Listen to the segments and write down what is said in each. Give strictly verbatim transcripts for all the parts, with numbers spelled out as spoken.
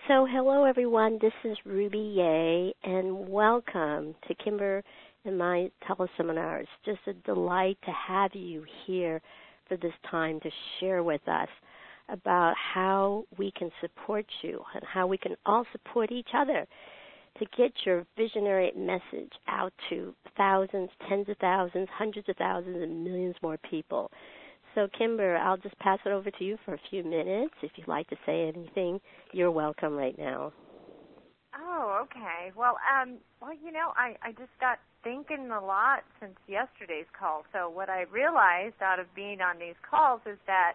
So, hello everyone. This is Ruby Ye, and welcome to Kimber and my teleseminars. Just a delight to have you here for this time to share with us about how we can support you and how we can all support each other to get your visionary message out to thousands, tens of thousands, hundreds of thousands, and millions more people. So, Kimber, I'll just pass it over to you for a few minutes. If you'd like to say anything, you're welcome right now. Oh, okay. Well, um, well, you know, I, I just got thinking a lot since yesterday's call. So what I realized out of being on these calls is that,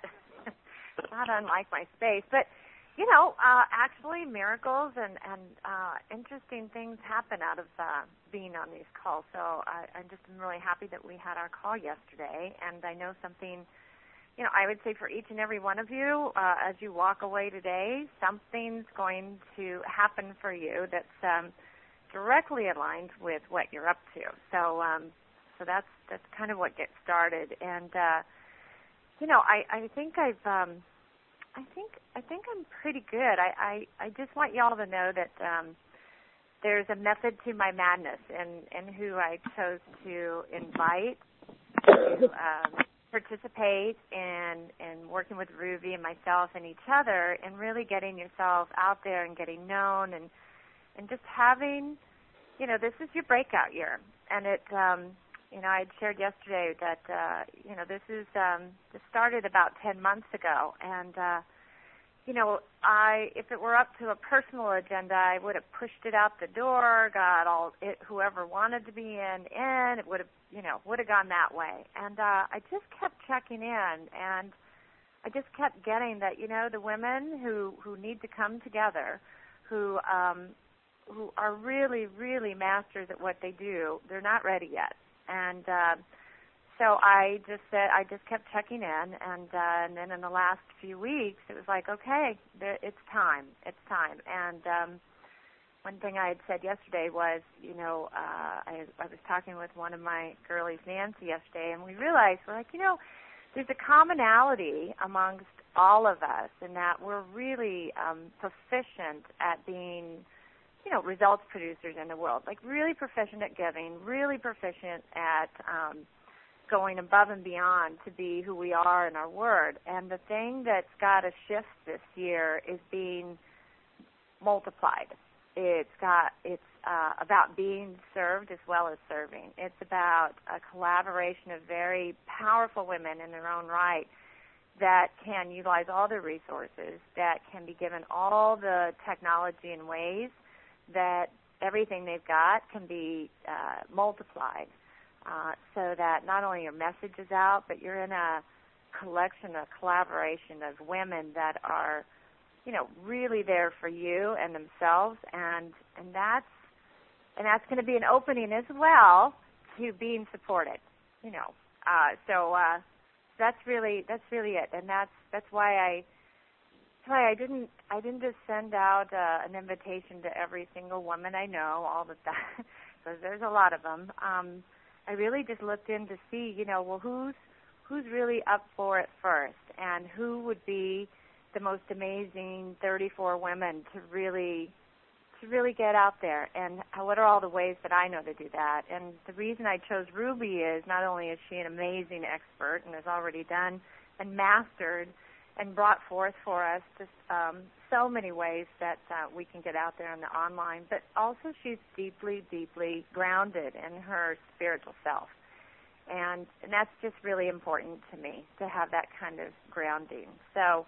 not unlike my space, but, you know, uh, actually miracles and, and uh, interesting things happen out of uh, being on these calls. So I, I'm just really happy that we had our call yesterday, and I know something. You know, I would say for each and every one of you, uh, as you walk away today, something's going to happen for you that's um, directly aligned with what you're up to. So, um, so that's that's kind of what gets started. And uh, you know, I, I think I've, um, I think I think I'm pretty good. I, I, I just want y'all to know that um, there's a method to my madness, and and who I chose to invite to. Um, participate in, in working with Ruby and myself and each other and really getting yourself out there and getting known and and just having, you know, this is your breakout year. And it, um, you know, I had shared yesterday that, uh, you know, this is, um, this started about ten months ago. And, uh, you know, I, if it were up to a personal agenda, I would have pushed it out the door, got all it, whoever wanted to be in, in. It would have, you know, would have gone that way. And uh, I just kept checking in, and I just kept getting that, you know, the women who, who need to come together, who um, who are really, really masters at what they do, they're not ready yet. And uh, so I just said, I just kept checking in, and uh, and then in the last few weeks, it was like, okay, there, it's time, it's time. And um, one thing I had said yesterday was, you know, uh, I, I was talking with one of my girlies, Nancy, yesterday, and we realized, we're like, you know, there's a commonality amongst all of us in that we're really um, proficient at being, you know, results producers in the world, like really proficient at giving, really proficient at um, going above and beyond to be who we are in our word. And the thing that's got to shift this year is being multiplied. It's got it's uh, about being served as well as serving. It's about a collaboration of very powerful women in their own right that can utilize all their resources, that can be given all the technology and ways that everything they've got can be uh, multiplied, uh, so that not only your message is out, but you're in a collection, a collaboration of women that are, you know, really there for you and themselves, and and that's and that's going to be an opening as well to being supported, you know. Uh, so uh, that's really that's really it, and that's that's why I that's why I didn't I didn't just send out uh, an invitation to every single woman I know all the time, because there's a lot of them. Um, I really just looked in to see, you know, well, who's who's really up for it first, and who would be the most amazing thirty-four women to really to really get out there, and what are all the ways that I know to do that. And the reason I chose Ruby is not only is she an amazing expert and has already done and mastered and brought forth for us just um, so many ways that uh, we can get out there in the online, but also she's deeply, deeply grounded in her spiritual self. And, and that's just really important to me, to have that kind of grounding. So,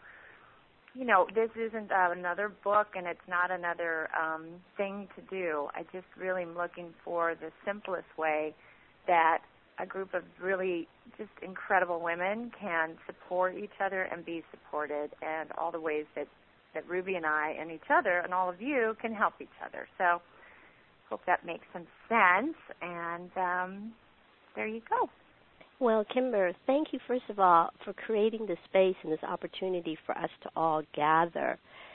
you know, this isn't uh, another book, and it's not another um, thing to do. I just really am looking for the simplest way that a group of really just incredible women can support each other and be supported, and all the ways that, that Ruby and I and each other and all of you can help each other. So hope that makes some sense, and um, there you go. Well, Kimber, thank you, first of all, for creating this space and this opportunity for us to all gather.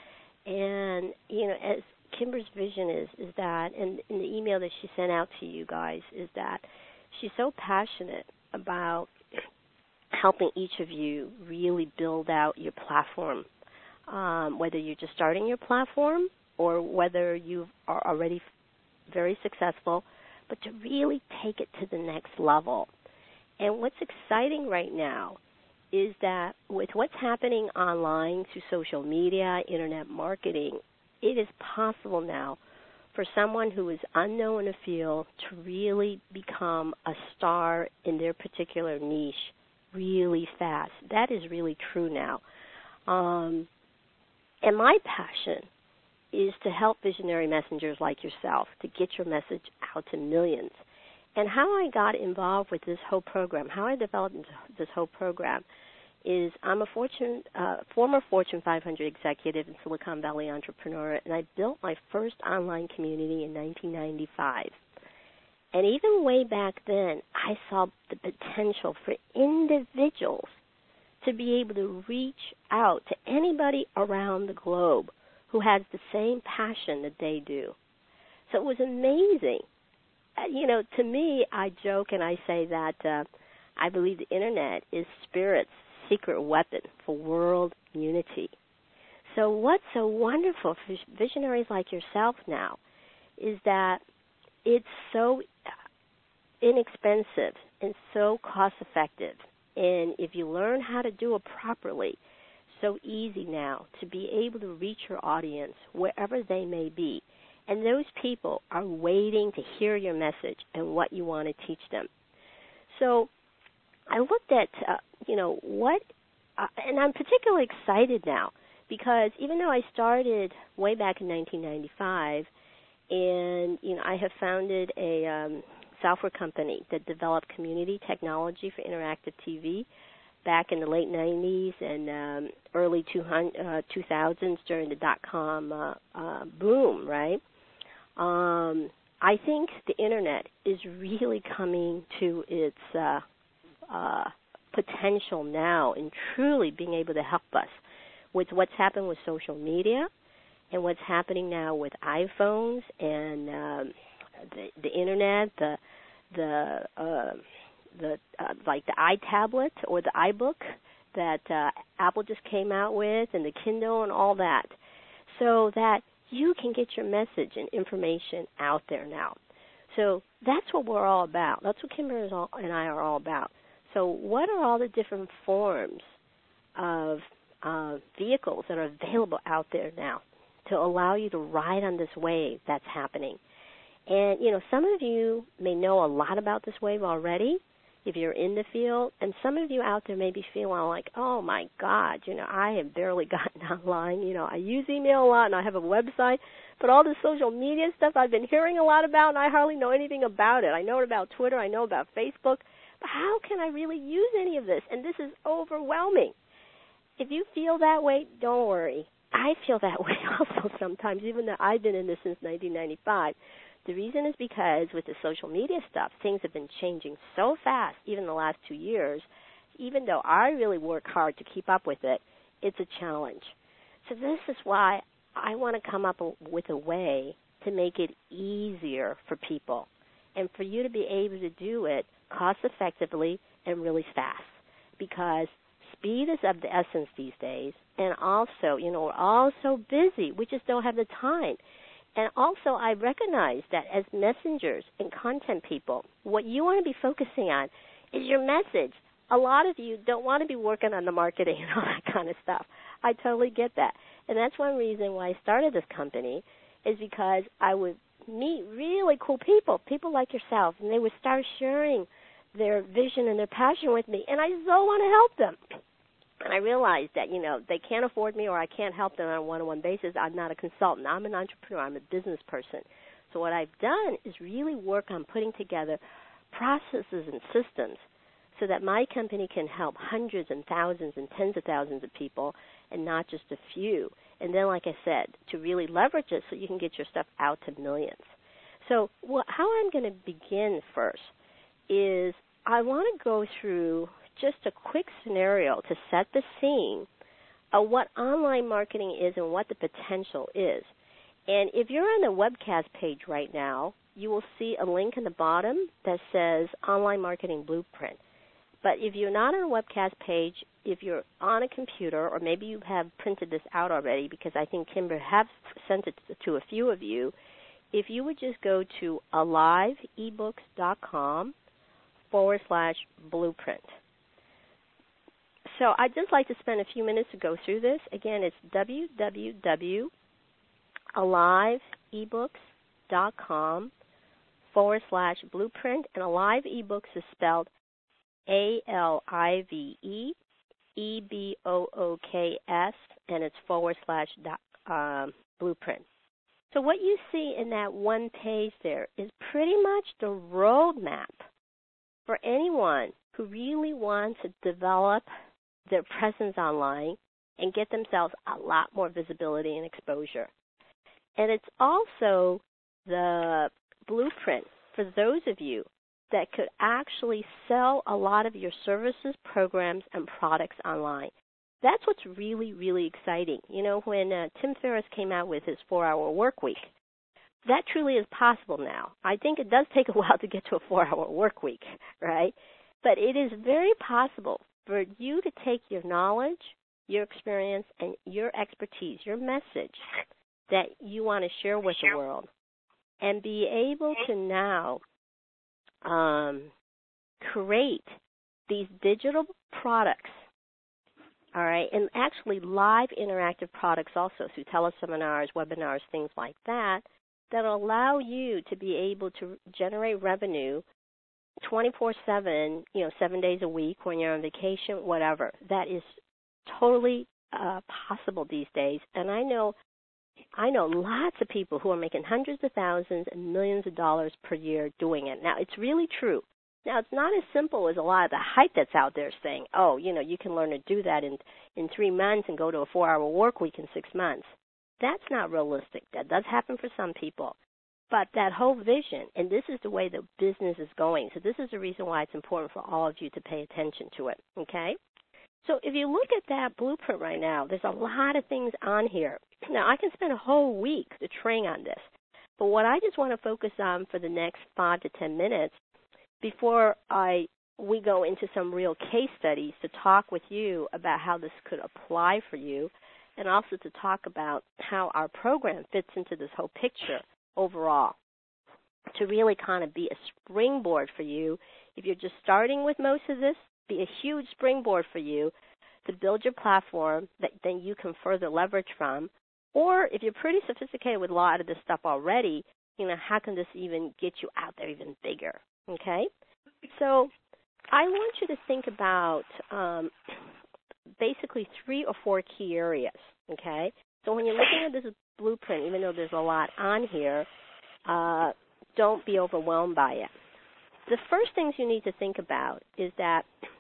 And, you know, as Kimber's vision is, is that, and in the email that she sent out to you guys, is that she's so passionate about helping each of you really build out your platform um, whether you're just starting your platform or whether you are already very successful, but to really take it to the next level. And what's exciting right now is that with what's happening online through social media, internet marketing, it is possible now for someone who is unknown in a field to really become a star in their particular niche really fast. That is really true now. Um, and my passion is to help visionary messengers like yourself to get your message out to millions. And how I got involved with this whole program, how I developed this whole program, is I'm a Fortune, uh, former Fortune five hundred executive and Silicon Valley entrepreneur, and I built my first online community in nineteen ninety-five. And even way back then, I saw the potential for individuals to be able to reach out to anybody around the globe who has the same passion that they do. So it was amazing. Uh, you know, to me, I joke and I say that uh, I believe the Internet is Spirit's secret weapon for world unity. So what's so wonderful for visionaries like yourself now is that it's so inexpensive and so cost-effective. And if you learn how to do it properly, so easy now to be able to reach your audience wherever they may be. And those people are waiting to hear your message and what you want to teach them. So I looked at, uh, you know, what, uh, and I'm particularly excited now because even though I started way back in nineteen ninety-five, and, you know, I have founded a um, software company that developed community technology for interactive T V back in the late nineties and um, early two thousands during the dot-com uh, uh, boom, right? Um, I think the Internet is really coming to its uh, uh, potential now and truly being able to help us with what's happened with social media and what's happening now with iPhones and um, the, the Internet, the the uh, the uh, like the iTablet or the iBook that uh, Apple just came out with, and the Kindle and all that, so that you can get your message and information out there now. So that's what we're all about. That's what Kimber and I are all about. So what are all the different forms of uh, vehicles that are available out there now to allow you to ride on this wave that's happening? And, you know, some of you may know a lot about this wave already if you're in the field, and some of you out there may be feeling like, oh, my God, you know, I have barely gotten online. You know, I use email a lot and I have a website, but all this social media stuff I've been hearing a lot about and I hardly know anything about it. I know about Twitter. I know about Facebook. But how can I really use any of this? And this is overwhelming. If you feel that way, don't worry. I feel that way also sometimes, even though I've been in this since nineteen ninety-five. The reason is because with the social media stuff, things have been changing so fast, even the last two years. Even though I really work hard to keep up with it, it's a challenge. So this is why I want to come up with a way to make it easier for people and for you to be able to do it cost-effectively and really fast, because speed is of the essence these days. And also, you know, we're all so busy, we just don't have the time. And also, I recognize that as messengers and content people, what you want to be focusing on is your message. A lot of you don't want to be working on the marketing and all that kind of stuff. I totally get that. And that's one reason why I started this company, is because I would meet really cool people, people like yourself, and they would start sharing their vision and their passion with me, and I so want to help them. And I realized that, you know, they can't afford me or I can't help them on a one-on-one basis. I'm not a consultant. I'm an entrepreneur. I'm a business person. So what I've done is really work on putting together processes and systems so that my company can help hundreds and thousands and tens of thousands of people and not just a few. And then, like I said, to really leverage it so you can get your stuff out to millions. So what, how I'm going to begin first is I want to go through just a quick scenario to set the scene of what online marketing is and what the potential is. And if you're on the webcast page right now, you will see a link in the bottom that says Online Marketing Blueprint. But if you're not on a webcast page, if you're on a computer, or maybe you have printed this out already, because I think Kimber has sent it to a few of you, if you would just go to aliveebooks.com forward slash blueprint. So I'd just like to spend a few minutes to go through this. Again, it's www.aliveebooks.com forward slash blueprint. And Alive eBooks is spelled A L I V E E B O O K S, and it's forward slash dot, um, blueprint. So what you see in that one page there is pretty much the roadmap for anyone who really wants to develop their presence online and get themselves a lot more visibility and exposure. And it's also the blueprint for those of you that could actually sell a lot of your services, programs, and products online. That's what's really, really exciting. You know, when uh, Tim Ferriss came out with his four-hour work week, that truly is possible now. I think it does take a while to get to a four-hour work week, right? But it is very possible for you to take your knowledge, your experience, and your expertise, your message that you want to share with the world, and be able to now um, create these digital products, all right, and actually live interactive products also through teleseminars, webinars, things like that, that allow you to be able to generate revenue twenty-four seven, you know, seven days a week when you're on vacation, whatever. That is totally uh, possible these days. And I know I know lots of people who are making hundreds of thousands and millions of dollars per year doing it. Now, it's really true. Now, it's not as simple as a lot of the hype that's out there saying, oh, you know, you can learn to do that in, in three months and go to a four-hour work week in six months. That's not realistic. That does happen for some people. But that whole vision, and this is the way the business is going, so this is the reason why it's important for all of you to pay attention to it, okay? So if you look at that blueprint right now, there's a lot of things on here. Now, I can spend a whole week to train on this, but what I just want to focus on for the next five to ten minutes before I we go into some real case studies to talk with you about how this could apply for you, and also to talk about how our program fits into this whole picture overall, to really kind of be a springboard for you. If you're just starting with most of this, be a huge springboard for you to build your platform that then you can further leverage from. Or if you're pretty sophisticated with a lot of this stuff already, you know, how can this even get you out there even bigger, okay? So I want you to think about um, basically three or four key areas, okay? So when you're looking at this blueprint, even though there's a lot on here, uh, don't be overwhelmed by it. The first things you need to think about is that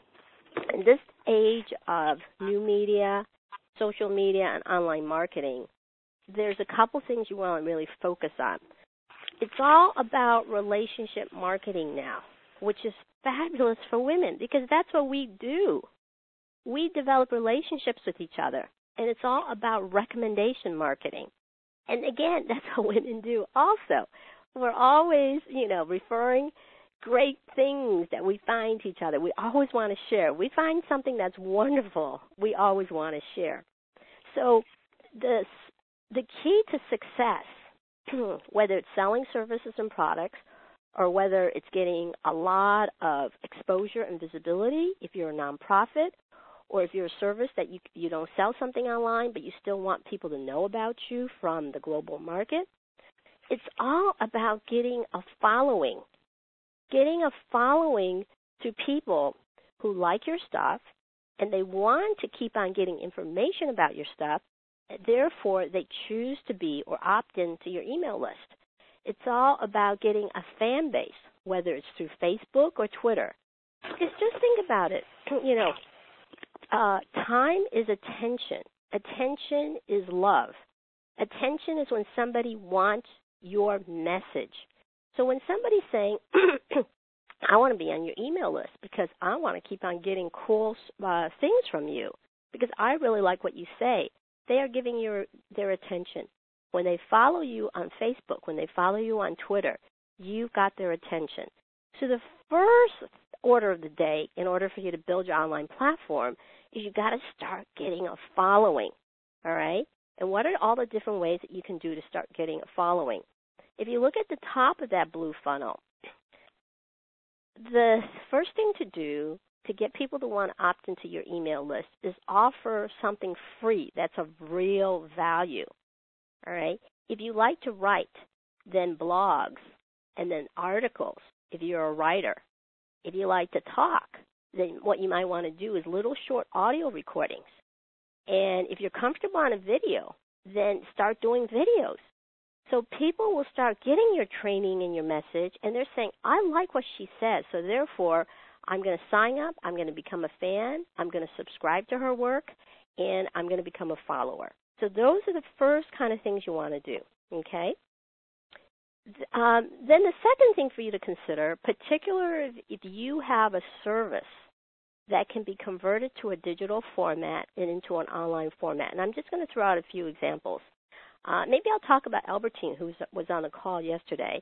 in this age of new media, social media, and online marketing, there's a couple things you want to really focus on. It's all about relationship marketing now, which is fabulous for women because that's what we do. We develop relationships with each other, and it's all about recommendation marketing. And again, that's what women do also. We're always, you know, referring great things that we find to each other. We always want to share. We find something that's wonderful, we always want to share. So the, the key to success, whether it's selling services and products or whether it's getting a lot of exposure and visibility if you're a nonprofit, or if you're a service that you you don't sell something online but you still want people to know about you from the global market, it's all about getting a following. Getting a following to people who like your stuff and they want to keep on getting information about your stuff, therefore they choose to be or opt into your email list. It's all about getting a fan base, whether it's through Facebook or Twitter. Because just think about it, you know, Uh, time is attention. Attention is love. Attention is when somebody wants your message. So when somebody's saying, I want to be on your email list because I want to keep on getting cool uh, things from you because I really like what you say, they are giving you their attention. When they follow you on Facebook, when they follow you on Twitter, you've got their attention. So the first order of the day in order for you to build your online platform is you got to start getting a following, all right? And what are all the different ways that you can do to start getting a following? If you look at the top of that blue funnel, the first thing to do to get people to want to opt into your email list is offer something free that's of real value, all right? If you like to write, then blogs, and then articles if you're a writer. If you like to talk, then what you might want to do is little short audio recordings. And if you're comfortable on a video, then start doing videos. So people will start getting your training and your message, and they're saying, I like what she says, so therefore I'm going to sign up, I'm going to become a fan, I'm going to subscribe to her work, and I'm going to become a follower. So those are the first kind of things you want to do, okay? Um, then the second thing for you to consider, particularly if you have a service that can be converted to a digital format and into an online format, and I'm just going to throw out a few examples. Uh, maybe I'll talk about Albertine, who was on the call yesterday,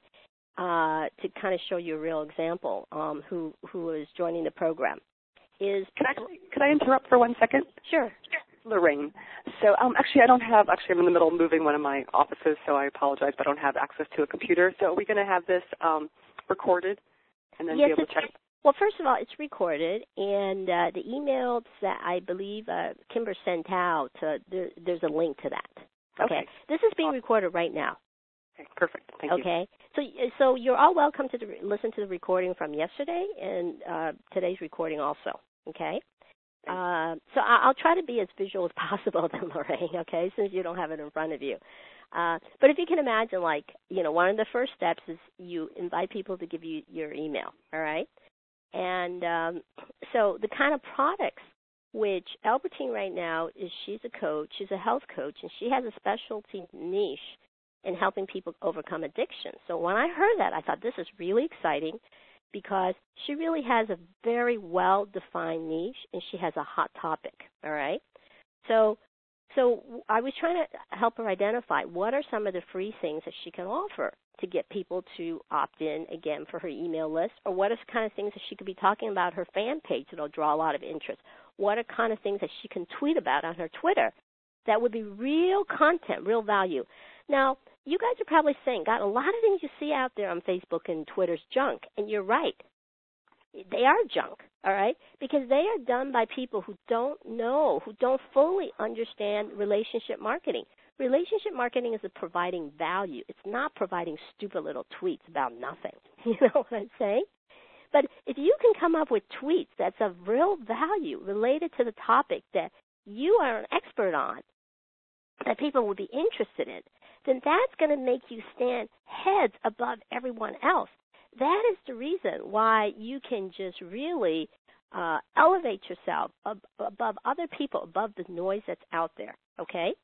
uh, to kind of show you a real example, um, who who is joining the program. Is Can I, could I interrupt for one second? Sure. Lorraine. So um, actually I don't have, actually I'm in the middle of moving one of my offices, so I apologize, but I don't have access to a computer. So are we going to have this um, recorded and then yes, be able to check? Well, first of all, it's recorded, and uh, the emails that I believe uh, Kimber sent out, uh, there, there's a link to that. Okay. Okay. This is being recorded right now. Okay, perfect. Thank okay. you. Okay. So, so you're all welcome to the, listen to the recording from yesterday and uh, today's recording also. Okay. Uh, so I'll try to be as visual as possible then, Lorraine, okay, since you don't have it in front of you. Uh, but if you can imagine, like, you know, one of the first steps is you invite people to give you your email, all right? And um, so the kind of products which Albertine right now is, she's a coach, she's a health coach, and she has a specialty niche in helping people overcome addiction. So when I heard that, I thought this is really exciting, because she really has a very well-defined niche, and she has a hot topic, all right? So so I was trying to help her identify what are some of the free things that she can offer to get people to opt in, again, for her email list, or what are the kind of things that she could be talking about her fan page that will draw a lot of interest? What are kind of things that she can tweet about on her Twitter that would be real content, real value? Now, you guys are probably saying, God, a lot of things you see out there on Facebook and Twitter's junk, and you're right. They are junk, all right, because they are done by people who don't know, who don't fully understand relationship marketing. Relationship marketing is providing value. It's not providing stupid little tweets about nothing. You know what I'm saying? But if you can come up with tweets that's of real value related to the topic that you are an expert on, that people will be interested in, then that's going to make you stand heads above everyone else. That is the reason why you can just really uh, elevate yourself ab- above other people, above the noise that's out there, okay?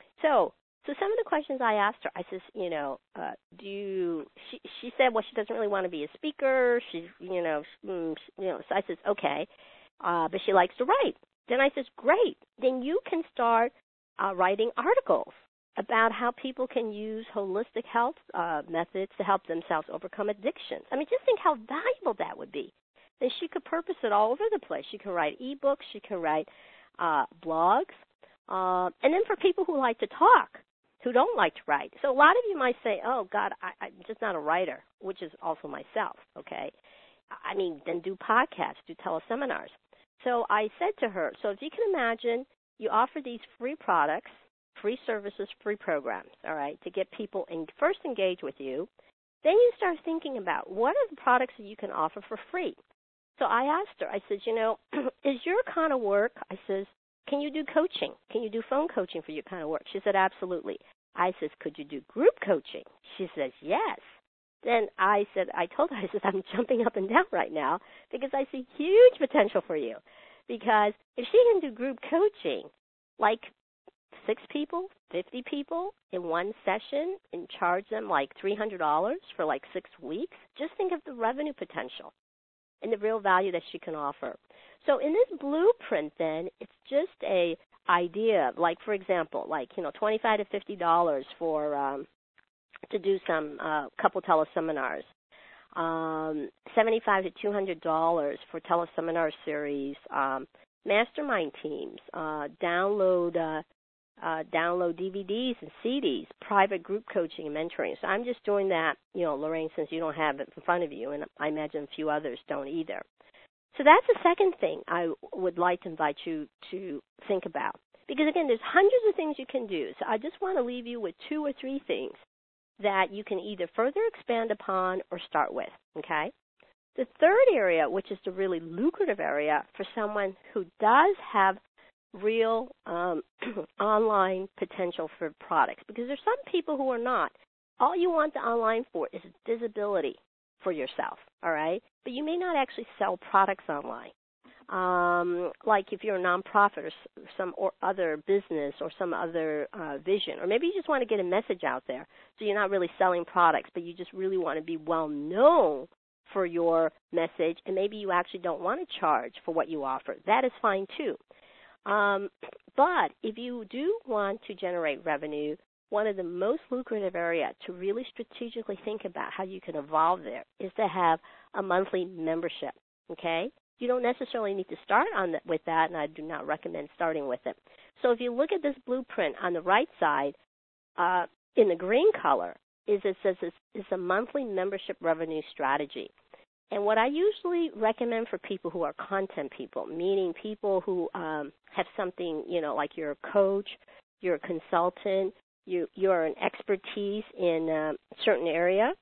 So so some of the questions I asked her, I says, you know, uh, do you, she, she said, well, she doesn't really want to be a speaker. She's, you know, mm, you know, so I says, okay, uh, but she likes to write. Then I says, great. Then you can start uh, writing articles about how people can use holistic health uh, methods to help themselves overcome addictions. I mean, just think how valuable that would be. Then she could purpose it all over the place. She can write ebooks. She can write uh, blogs. Uh, and then for people who like to talk, who don't like to write. So a lot of you might say, oh, God, I, I'm just not a writer, which is also myself, okay? I mean, then do podcasts, do teleseminars. So I said to her, so if you can imagine, you offer these free products, free services, free programs, all right, to get people in, first engage with you. Then you start thinking about what are the products that you can offer for free. So I asked her, I said, you know, is your kind of work, I says, can you do coaching? Can you do phone coaching for your kind of work? She said, absolutely. I says, could you do group coaching? She says, yes. Then I said, I told her, I said, I'm jumping up and down right now because I see huge potential for you. Because if she can do group coaching, like six people, fifty people in one session and charge them like three hundred dollars for like six weeks, just think of the revenue potential and the real value that she can offer. So in this blueprint then, it's just a idea, like for example, like, you know, twenty-five to fifty dollars for um, to do some uh, couple teleseminars. um, seventy-five to two hundred dollars for teleseminar series, um, mastermind teams, uh, download uh, uh, download D V Ds and C Ds, private group coaching and mentoring. So I'm just doing that, you know, Lorraine, since you don't have it in front of you, and I imagine a few others don't either. So that's the second thing I would like to invite you to think about. Because, again, there's hundreds of things you can do. So I just want to leave you with two or three things that you can either further expand upon or start with, okay? The third area, which is the really lucrative area for someone who does have real um, online potential for products, because there's some people who are not. All you want the online for is visibility for yourself, all right? But you may not actually sell products online. Um, like if you're a nonprofit or some or other business or some other uh, vision, or maybe you just want to get a message out there. So you're not really selling products, but you just really want to be well known for your message, and maybe you actually don't want to charge for what you offer. That is fine too. Um, but if you do want to generate revenue, one of the most lucrative areas to really strategically think about how you can evolve there is to have a monthly membership, okay? You don't necessarily need to start on that, with that, and I do not recommend starting with it. So if you look at this blueprint on the right side, uh, in the green color, is it says it's, it's a monthly membership revenue strategy. And what I usually recommend for people who are content people, meaning people who um, have something, you know, like you're a coach, you're a consultant, you you're an expertise in a certain area,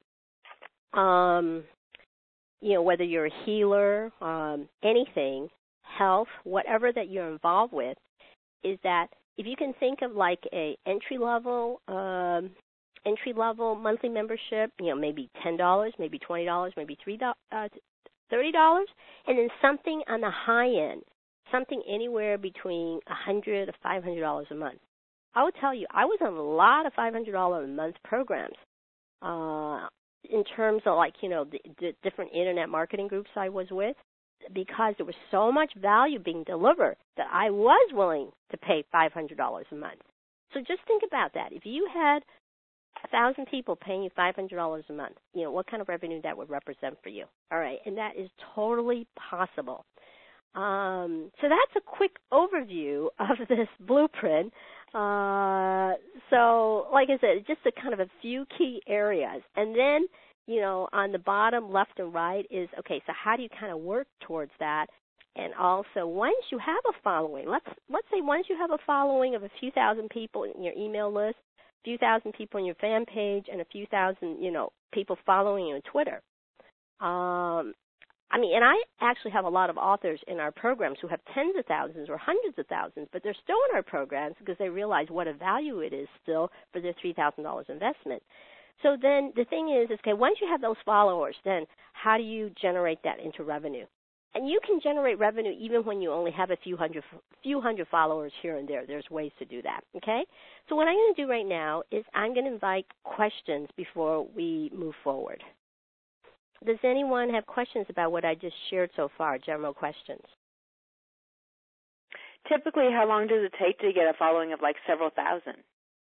um, you know, whether you're a healer, um, anything, health, whatever that you're involved with, is that if you can think of like a entry-level um, entry-level monthly membership, you know, maybe ten dollars, maybe twenty dollars, maybe three dollars, uh, thirty dollars, and then something on the high end, something anywhere between one hundred dollars to five hundred dollars a month. I would tell you, I was on a lot of five hundred dollars a month programs uh, in terms of like, you know, the, the different internet marketing groups I was with, because there was so much value being delivered that I was willing to pay five hundred dollars a month. So just think about that. If you had a thousand people paying you five hundred dollars a month, you know, what kind of revenue that would represent for you. All right, and that is totally possible. Um, so that's a quick overview of this blueprint. Uh, so like I said, just a kind of a few key areas. And then, you know, on the bottom left and right is, okay, so how do you kind of work towards that? And also, once you have a following, let's let's say once you have a following of a few thousand people in your email list, a few thousand people on your fan page, and a few thousand, you know, people following you on Twitter. Um, I mean, and I actually have a lot of authors in our programs who have tens of thousands or hundreds of thousands, but they're still in our programs because they realize what a value it is still for their three thousand dollars investment. So then the thing is, is, okay, once you have those followers, then how do you generate that into revenue? And you can generate revenue even when you only have a few hundred, few hundred followers here and there. There's ways to do that, okay? So what I'm going to do right now is I'm going to invite questions before we move forward. Does anyone have questions about what I just shared so far, general questions? Typically, how long does it take to get a following of like several thousand?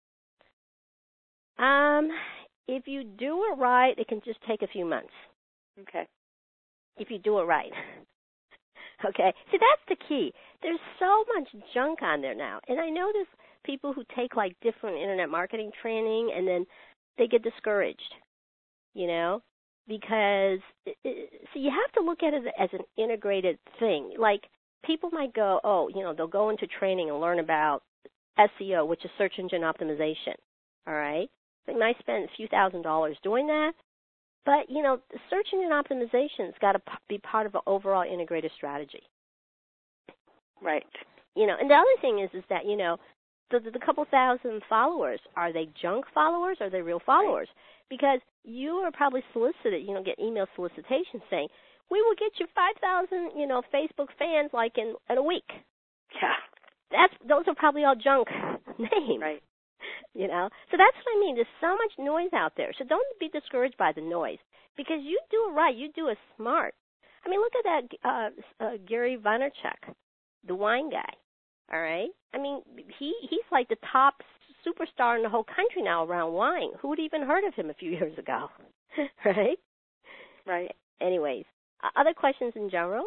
Um, if you do it right, it can just take a few months. Okay. If you do it right. Okay. See, that's the key. There's so much junk on there now. And I know there's people who take like different internet marketing training and then they get discouraged, you know? Because, so you have to look at it as an integrated thing. Like, people might go, oh, you know, they'll go into training and learn about S E O, which is search engine optimization, all right? They might spend a few thousand dollars doing that, but, you know, search engine optimization has got to be part of an overall integrated strategy. Right. You know, and the other thing is, is that, you know, the, the couple thousand followers, are they junk followers or are they real followers? Right. Because you are probably solicited, you know, get email solicitations saying, we will get you five thousand, you know, Facebook fans like in, in a week. Yeah. That's, those are probably all junk names. Right. You know? So that's what I mean. There's so much noise out there. So don't be discouraged by the noise because you do it right. You do it smart. I mean, look at that uh, uh, Gary Vaynerchuk, the wine guy. All right? I mean, he he's like the top superstar in the whole country now around wine. Who would even heard of him a few years ago? Right? Right. Anyways, uh, other questions in general?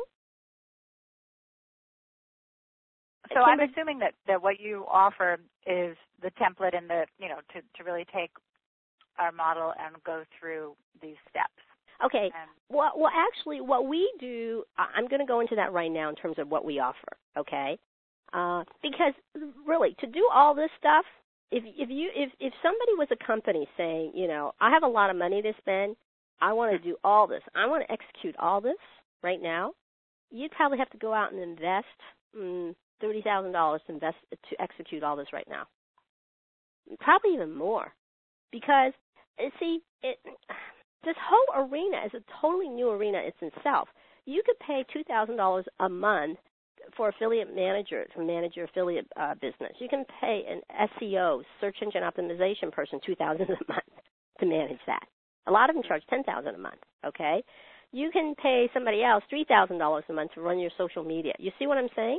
So I'm assuming that, that what you offer is the template and the, you know, to, to really take our model and go through these steps. Okay. And well, well, actually, what we do, I'm going to go into that right now in terms of what we offer, okay? Uh, because really, to do all this stuff, if if you if if somebody was a company saying, you know, I have a lot of money to spend, I want to do all this, I want to execute all this right now, you'd probably have to go out and invest mm, thirty thousand dollars to invest to execute all this right now. Probably even more, because see, it, this whole arena is a totally new arena in itself. You could pay two thousand dollars a month for affiliate manager to manage your affiliate uh, business. You can pay an S E O, search engine optimization person, two thousand dollars a month to manage that. A lot of them charge ten thousand dollars a month, okay? You can pay somebody else three thousand dollars a month to run your social media. You see what I'm saying?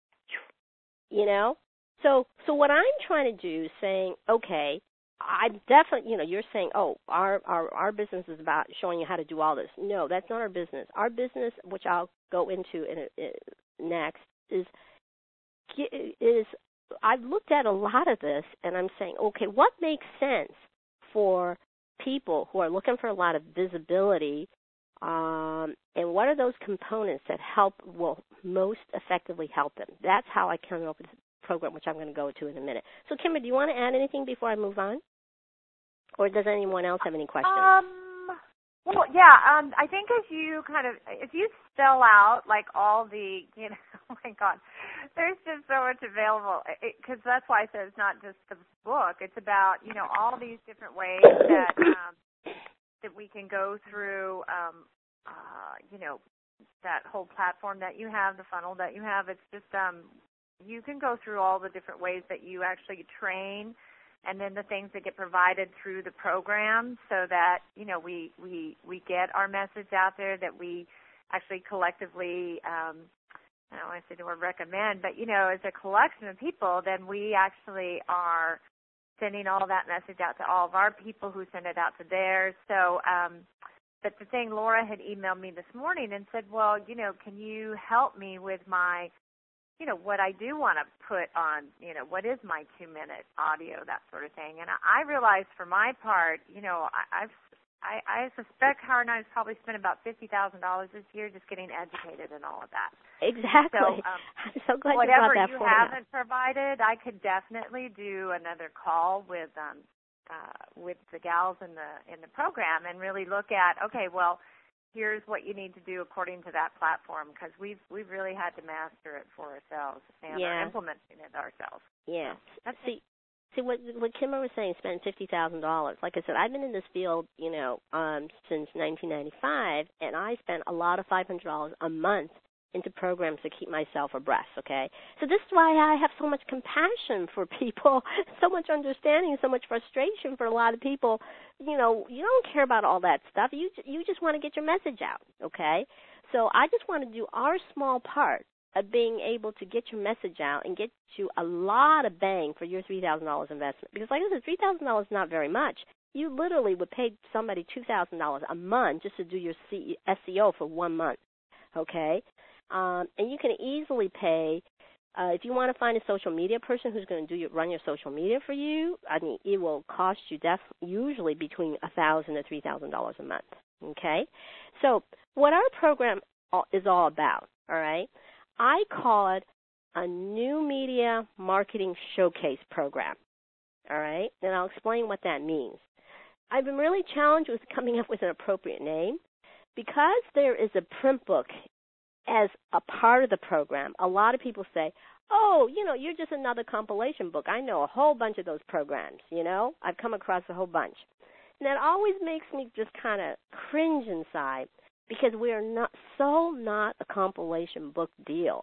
You know? So so what I'm trying to do is saying, okay, I definitely, you know, you're saying, oh, our, our, our business is about showing you how to do all this. No, that's not our business. Our business, which I'll go into in, a, in next, is is I've looked at a lot of this, and I'm saying, okay, what makes sense for people who are looking for a lot of visibility, um, and what are those components that help will most effectively help them? That's how I came up with the program, which I'm going to go to in a minute. So, Kimber, do you want to add anything before I move on? Or does anyone else have any questions? Um, well, yeah, um, I think if you kind of, if you spell out, like, all the, you know, oh, my God, there's just so much available, because that's why I said it's not just the book. It's about, you know, all these different ways that um, that we can go through, um, uh, you know, that whole platform that you have, the funnel that you have. It's just, um, you can go through all the different ways that you actually train, and then the things that get provided through the program, so that, you know, we, we, we get our message out there, that we actually collectively, um, I don't want to say the word recommend, but, you know, as a collection of people, then we actually are sending all that message out to all of our people who send it out to theirs. So, um, but the thing, Laura had emailed me this morning and said, well, you know, can you help me with my, you know, what I do want to put on, you know, what is my two-minute audio, that sort of thing. And I, I realized for my part, you know, I, I've, I, I suspect Howard and I have probably spent about fifty thousand dollars this year just getting educated in all of that. Exactly. So, um, I'm so glad whatever you brought that you forward haven't provided, I could definitely do another call with um, uh, with the gals in the in the program and really look at, okay, well, here's what you need to do according to that platform, because we've we've really had to master it for ourselves and yeah. are implementing it ourselves. Yes. So see, see what what Kimber was saying, spend fifty thousand dollars. Like I said, I've been in this field, you know, um, since nineteen ninety-five, and I spent a lot of five hundred dollars a month into programs to keep myself abreast, okay? So this is why I have so much compassion for people, so much understanding, so much frustration for a lot of people. You know, you don't care about all that stuff. You you just want to get your message out, okay? So I just want to do our small part of being able to get your message out and get you a lot of bang for your three thousand dollars investment. Because like I said, three thousand dollars is not very much. You literally would pay somebody two thousand dollars a month just to do your S E O for one month, okay? Um, and you can easily pay, uh, if you want to find a social media person who's going to do your, run your social media for you, I mean, it will cost you def- usually between one thousand dollars to three thousand dollars a month, okay? So what our program is all about, all right, I call it a new media marketing showcase program, all right? And I'll explain what that means. I've been really challenged with coming up with an appropriate name. Because there is a print book as a part of the program, a lot of people say, oh, you know, you're just another compilation book. I know a whole bunch of those programs, you know. I've come across a whole bunch. And that always makes me just kind of cringe inside, because we are not so not a compilation book deal.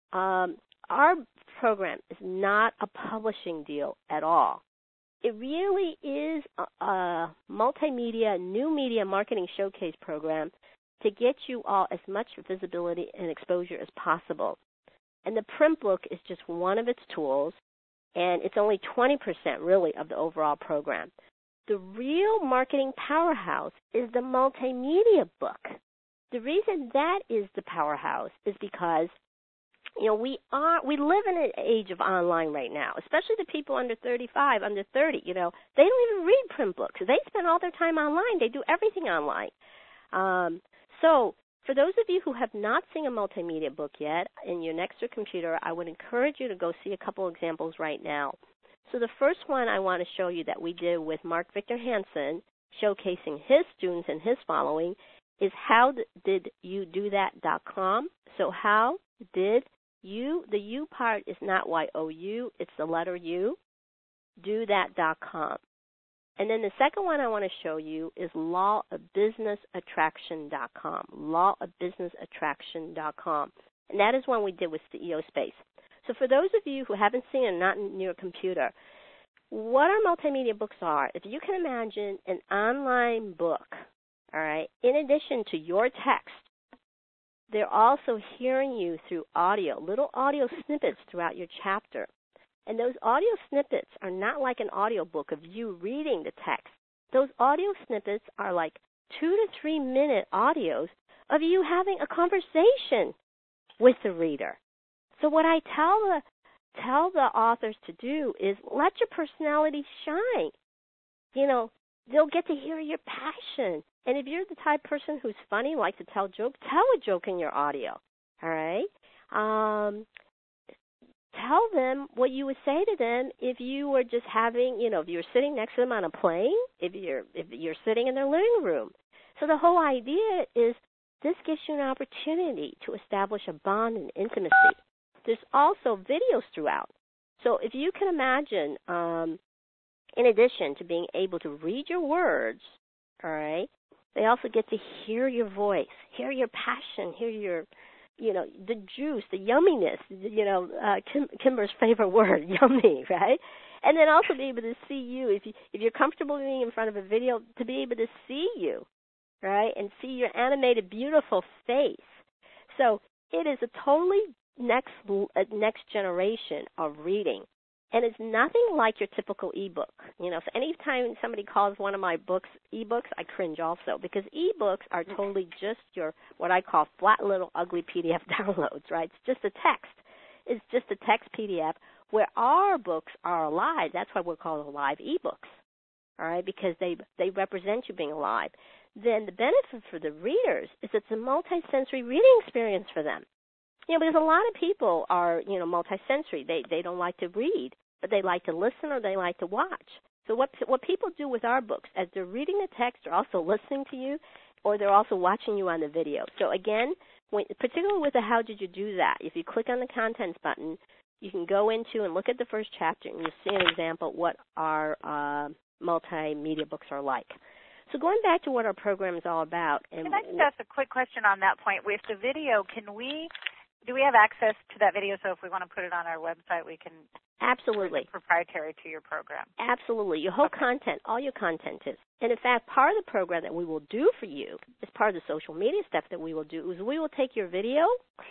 Um, our program is not a publishing deal at all. It really is a, a multimedia, new media marketing showcase program to get you all as much visibility and exposure as possible. And the print book is just one of its tools, and it's only twenty percent really of the overall program. the real marketing powerhouse is the multimedia book. The reason that is the powerhouse is because, you know, we are we live in an age of online right now, especially the people under thirty-five, under thirty, you know. They don't even read print books. They spend all their time online. They do everything online. Um, so for those of you who have not seen a multimedia book yet in your Nexter computer, I would encourage you to go see a couple examples right now. So the first one I want to show you that we did with Mark Victor Hansen, showcasing his students and his following, is how did you do that dot com. So how did you, the U part is not Y O U, it's the letter U, do that dot com. And then the second one I want to show you is law of business attraction dot com, law of business attraction dot com. And that is one we did with C E O Space. So for those of you who haven't seen it, not in your computer, what our multimedia books are, if you can imagine an online book, all right, in addition to your text, they're also hearing you through audio, little audio snippets throughout your chapter. And those audio snippets are not like an audio book of you reading the text. Those audio snippets are like two to three minute audios of you having a conversation with the reader. So what I tell the tell the authors to do is let your personality shine. You know, they'll get to hear your passion. And if you're the type of person who's funny, like to tell jokes, tell a joke in your audio. All right? Um, tell them what you would say to them if you were just having, you know, if you're sitting next to them on a plane, if you're if you're sitting in their living room. So the whole idea is this gives you an opportunity to establish a bond and intimacy. There's also videos throughout. So if you can imagine, um, in addition to being able to read your words, all right, they also get to hear your voice, hear your passion, hear your, you know, the juice, the yumminess, you know, uh, Kim, Kimber's favorite word, yummy, right? And then also be able to see you, if, you, if you're comfortable being in front of a video, to be able to see you, right, and see your animated, beautiful face. So it is a totally next next generation of reading. And it's nothing like your typical ebook. You know, so anytime somebody calls one of my books ebooks, I cringe also, because ebooks are totally just your, what I call flat little ugly P D F downloads, right? It's just a text. It's just a text P D F, where our books are alive. That's why we're called alive ebooks, all right, because they they represent you being alive. Then the benefit for the readers is it's a multi-sensory reading experience for them. You know, because a lot of people are, you know, multisensory. They they don't like to read, but they like to listen or they like to watch. So what what people do with our books, as they're reading the text, they're also listening to you, or they're also watching you on the video. So again, when, particularly with the How Did You Do That, if you click on the Contents button, you can go into and look at the first chapter, and you'll see an example of what our uh, multimedia books are like. So going back to what our program is all about. And can I just ask a quick question on that point? With the video, can we... do we have access to that video, so if we want to put it on our website, we can? Absolutely. It's proprietary to your program. Absolutely. Your whole okay. content, all your content is. And in fact, part of the program that we will do for you, as part of the social media stuff that we will do, is we will take your video,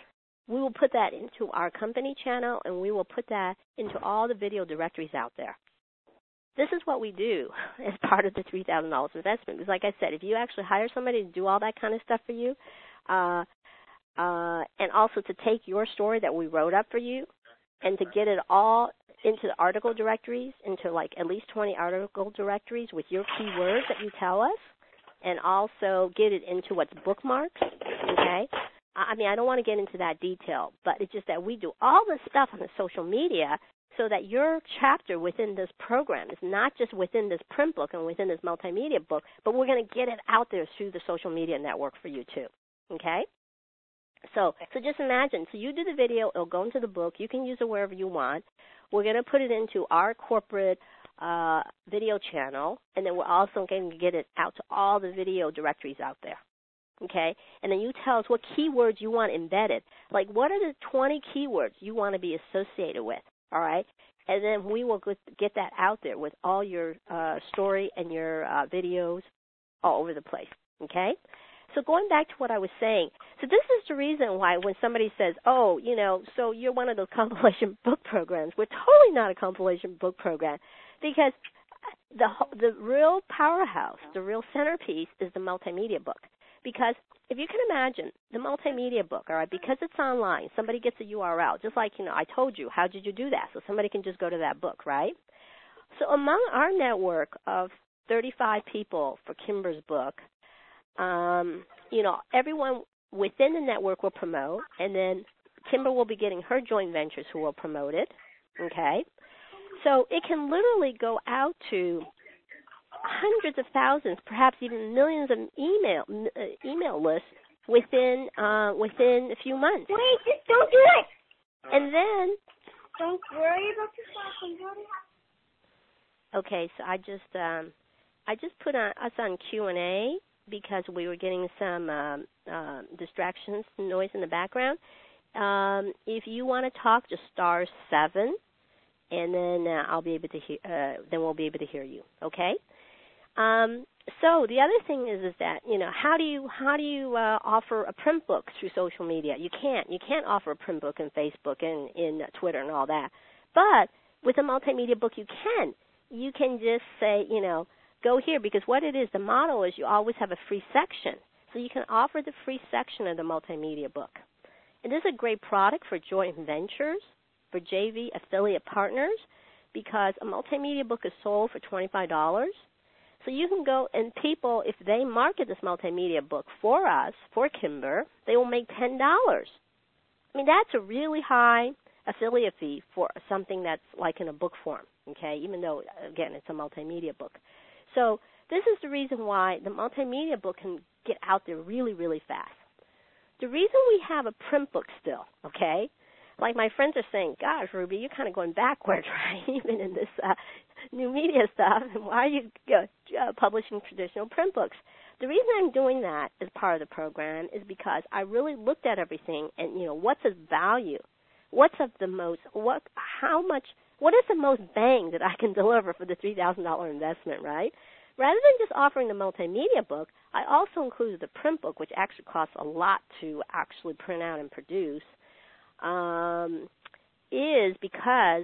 we will put that into our company channel, and we will put that into all the video directories out there. This is what we do as part of the three thousand dollars investment. Because like I said, if you actually hire somebody to do all that kind of stuff for you, uh, Uh, and also to take your story that we wrote up for you and to get it all into the article directories, into like at least twenty article directories with your keywords that you tell us, and also get it into what's bookmarks, okay? I mean, I don't want to get into that detail, but it's just that we do all this stuff on the social media so that your chapter within this program is not just within this print book and within this multimedia book, but we're going to get it out there through the social media network for you too, okay? So so just imagine, so you do the video, it'll go into the book, you can use it wherever you want. We're going to put it into our corporate uh, video channel, and then we're also going to get it out to all the video directories out there, okay? And then you tell us what keywords you want embedded. Like, what are the twenty keywords you want to be associated with, all right? And then we will get that out there with all your uh, story and your uh, videos all over the place, okay? So going back to what I was saying, so this is the reason why when somebody says, oh, you know, so you're one of those compilation book programs, we're totally not a compilation book program, because the the real powerhouse, the real centerpiece is the multimedia book. Because if you can imagine the multimedia book, all right, because it's online, somebody gets a U R L, just like, you know, I told you, how did you do that? So somebody can just go to that book, right? So among our network of thirty-five people for Kimber's book, um, you know, everyone within the network will promote, and then Kimber will be getting her joint ventures who will promote it, okay? So it can literally go out to hundreds of thousands, perhaps even millions of email uh, email lists within uh, within a few months. Wait, just don't do it. And then don't worry about the phone. Okay, so I just um, I just put on, us on Q and A because we were getting some um, uh, distractions, noise in the background. Um, if you want to talk, just star seven, and then uh, I'll be able to hear. Uh, then we'll be able to hear you. Okay. Um, so the other thing is, is that, you know, how do you how do you uh, offer a print book through social media? You can't. You can't offer a print book in Facebook and in Twitter and all that. But with a multimedia book, you can. You can just say, you know, go here, because what it is, the model is you always have a free section. So you can offer the free section of the multimedia book. And this is a great product for joint ventures, for J V affiliate partners, because a multimedia book is sold for twenty-five dollars. So you can go, and people, if they market this multimedia book for us, for Kimber, they will make ten dollars. I mean, that's a really high affiliate fee for something that's like in a book form, okay, even though, again, it's a multimedia book. So this is the reason why the multimedia book can get out there really, really fast. The reason we have a print book still, okay, like my friends are saying, gosh, Ruby, you're kind of going backwards, right, even in this uh, new media stuff, and why are you uh, publishing traditional print books? The reason I'm doing that as part of the program is because I really looked at everything and, you know, what's its value? What's of the most, what, how much, what is the most bang that I can deliver for the three thousand dollars investment, right? Rather than just offering the multimedia book, I also included the print book, which actually costs a lot to actually print out and produce, um, is because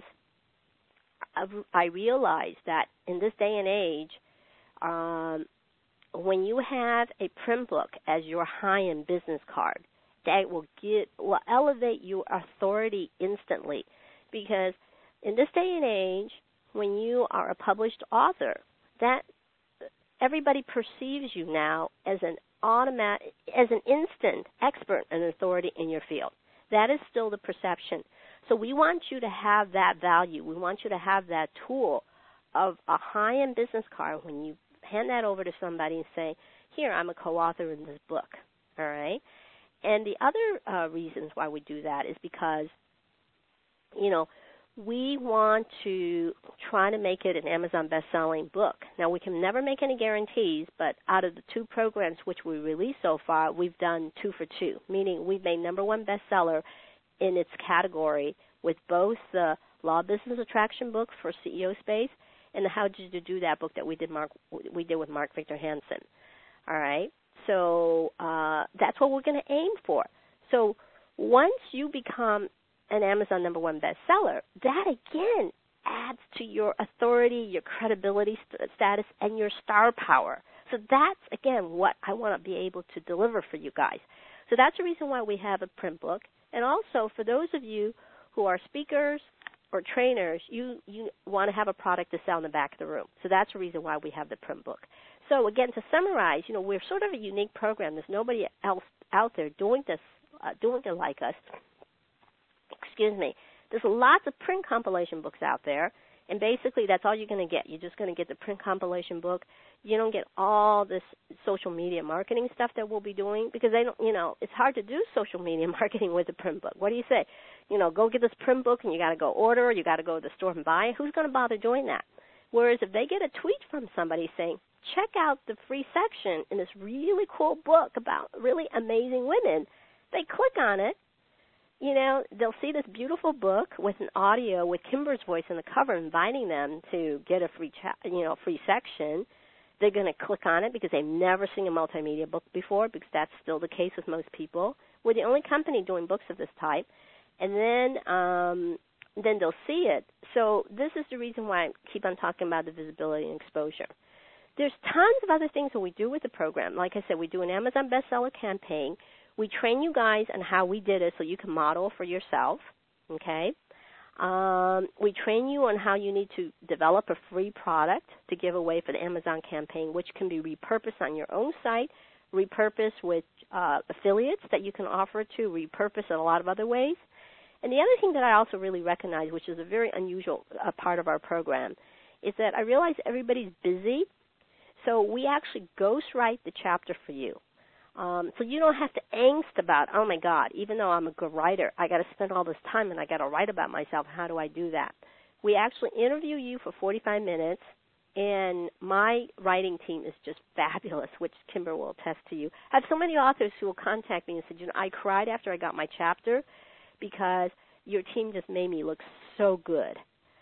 I realized that in this day and age, um, when you have a print book as your high-end business card, that will get will elevate your authority instantly. Because in this day and age, when you are a published author, that everybody perceives you now as an automatic, as an instant expert and authority in your field. That is still the perception. So we want you to have that value. We want you to have that tool of a high-end business card when you hand that over to somebody and say, here, I'm a co-author in this book, all right? And the other uh, reasons why we do that is because, you know, we want to try to make it an Amazon best-selling book. Now, we can never make any guarantees, but out of the two programs which we released so far, we've done two for two, meaning we've made number one bestseller in its category with both the Law Business Attraction book for C E O Space and the How Did You Do That book that we did Mark we did with Mark Victor Hansen. All right? So uh, that's what we're going to aim for. So once you become an Amazon number one bestseller, that again adds to your authority, your credibility st- status, and your star power. So that's, again, what I want to be able to deliver for you guys. So that's the reason why we have a print book. And also, for those of you who are speakers or trainers, you, you want to have a product to sell in the back of the room. So that's the reason why we have the print book. So again, to summarize, you know, we're sort of a unique program. There's nobody else out there doing this, uh, doing it like us. Excuse me. There's lots of print compilation books out there, and basically that's all you're going to get. You're just going to get the print compilation book. You don't get all this social media marketing stuff that we'll be doing because they don't, you know, it's hard to do social media marketing with a print book. What do you say? You know, go get this print book and you got to go order, or you got to go to the store and buy it. Who's going to bother doing that? Whereas if they get a tweet from somebody saying, check out the free section in this really cool book about really amazing women, they click on it. You know, they'll see this beautiful book with an audio with Kimber's voice in the cover inviting them to get a free, cha- you know, free section. They're going to click on it because they've never seen a multimedia book before, because that's still the case with most people. We're the only company doing books of this type. And then um, then they'll see it. So this is the reason why I keep on talking about the visibility and exposure. There's tons of other things that we do with the program. Like I said, we do an Amazon bestseller campaign. We train you guys on how we did it so you can model for yourself, okay? Um, we train you on how you need to develop a free product to give away for the Amazon campaign, which can be repurposed on your own site, repurposed with uh, affiliates that you can offer to, repurposed in a lot of other ways. And the other thing that I also really recognize, which is a very unusual uh, part of our program, is that I realize everybody's busy, so we actually ghostwrite the chapter for you. Um, so you don't have to angst about, oh, my God, even though I'm a good writer, I got to spend all this time and I got to write about myself. How do I do that? We actually interview you for forty-five minutes, and my writing team is just fabulous, which Kimber will attest to you. I have so many authors who will contact me and say, you know, I cried after I got my chapter because your team just made me look so good.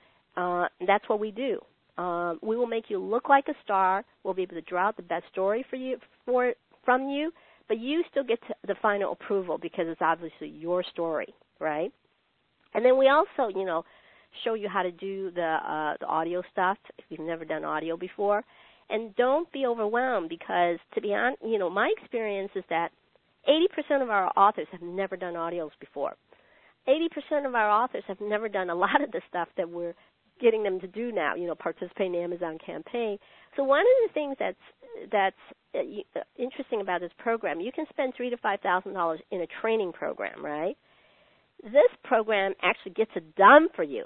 Uh, that's what we do. Um, we will make you look like a star. We'll be able to draw out the best story for you for from you, but you still get to the final approval because it's obviously your story, right? And then we also, you know, show you how to do the uh, the audio stuff if you've never done audio before. And don't be overwhelmed because, to be honest, you know, my experience is that eighty percent of our authors have never done audios before. eighty percent of our authors have never done a lot of the stuff that we're getting them to do now, you know, participate in the Amazon campaign. So one of the things that's that's interesting about this program, you can spend three to five thousand dollars in a training program, right? This program actually gets it done for you,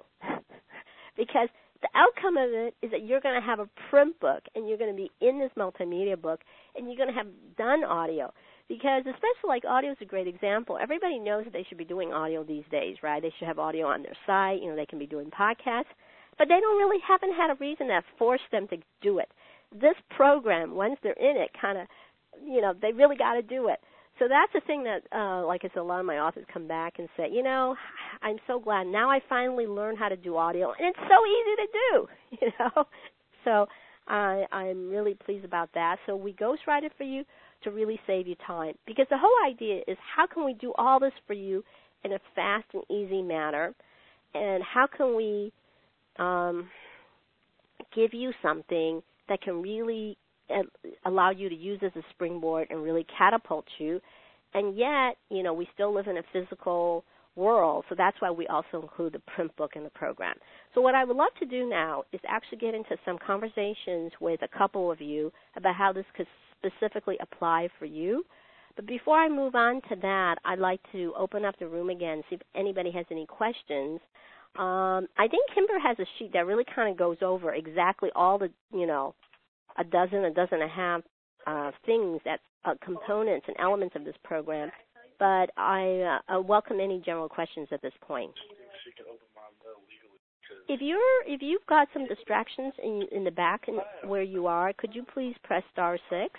because the outcome of it is that you're going to have a print book, and you're going to be in this multimedia book, and you're going to have done audio. Because especially like audio is a great example. Everybody knows that they should be doing audio these days, right? They should have audio on their site. You know, they can be doing podcasts, but they don't really haven't had a reason that forced them to do it. This program, once they're in it, kind of, you know, they really got to do it. So that's the thing that, uh, like I said, a lot of my authors come back and say, you know, I'm so glad now I finally learned how to do audio, and it's so easy to do, you know. So I, I'm really pleased about that. So we ghostwrite it for you to really save you time, because the whole idea is how can we do all this for you in a fast and easy manner, and how can we um, give you something that can really allow you to use as a springboard and really catapult you. And yet, you know, we still live in a physical world, so that's why we also include the print book in the program. So what I would love to do now is actually get into some conversations with a couple of you about how this could specifically apply for you. But before I move on to that, I'd like to open up the room again, see if anybody has any questions. Um, I think Kimber has a sheet that really kind of goes over exactly all the, you know, a dozen, a dozen and a half uh, things, that uh, components and elements of this program. But I uh, welcome any general questions at this point. If you're, if you've got some distractions in, in the back in, where you are, could you please press star six?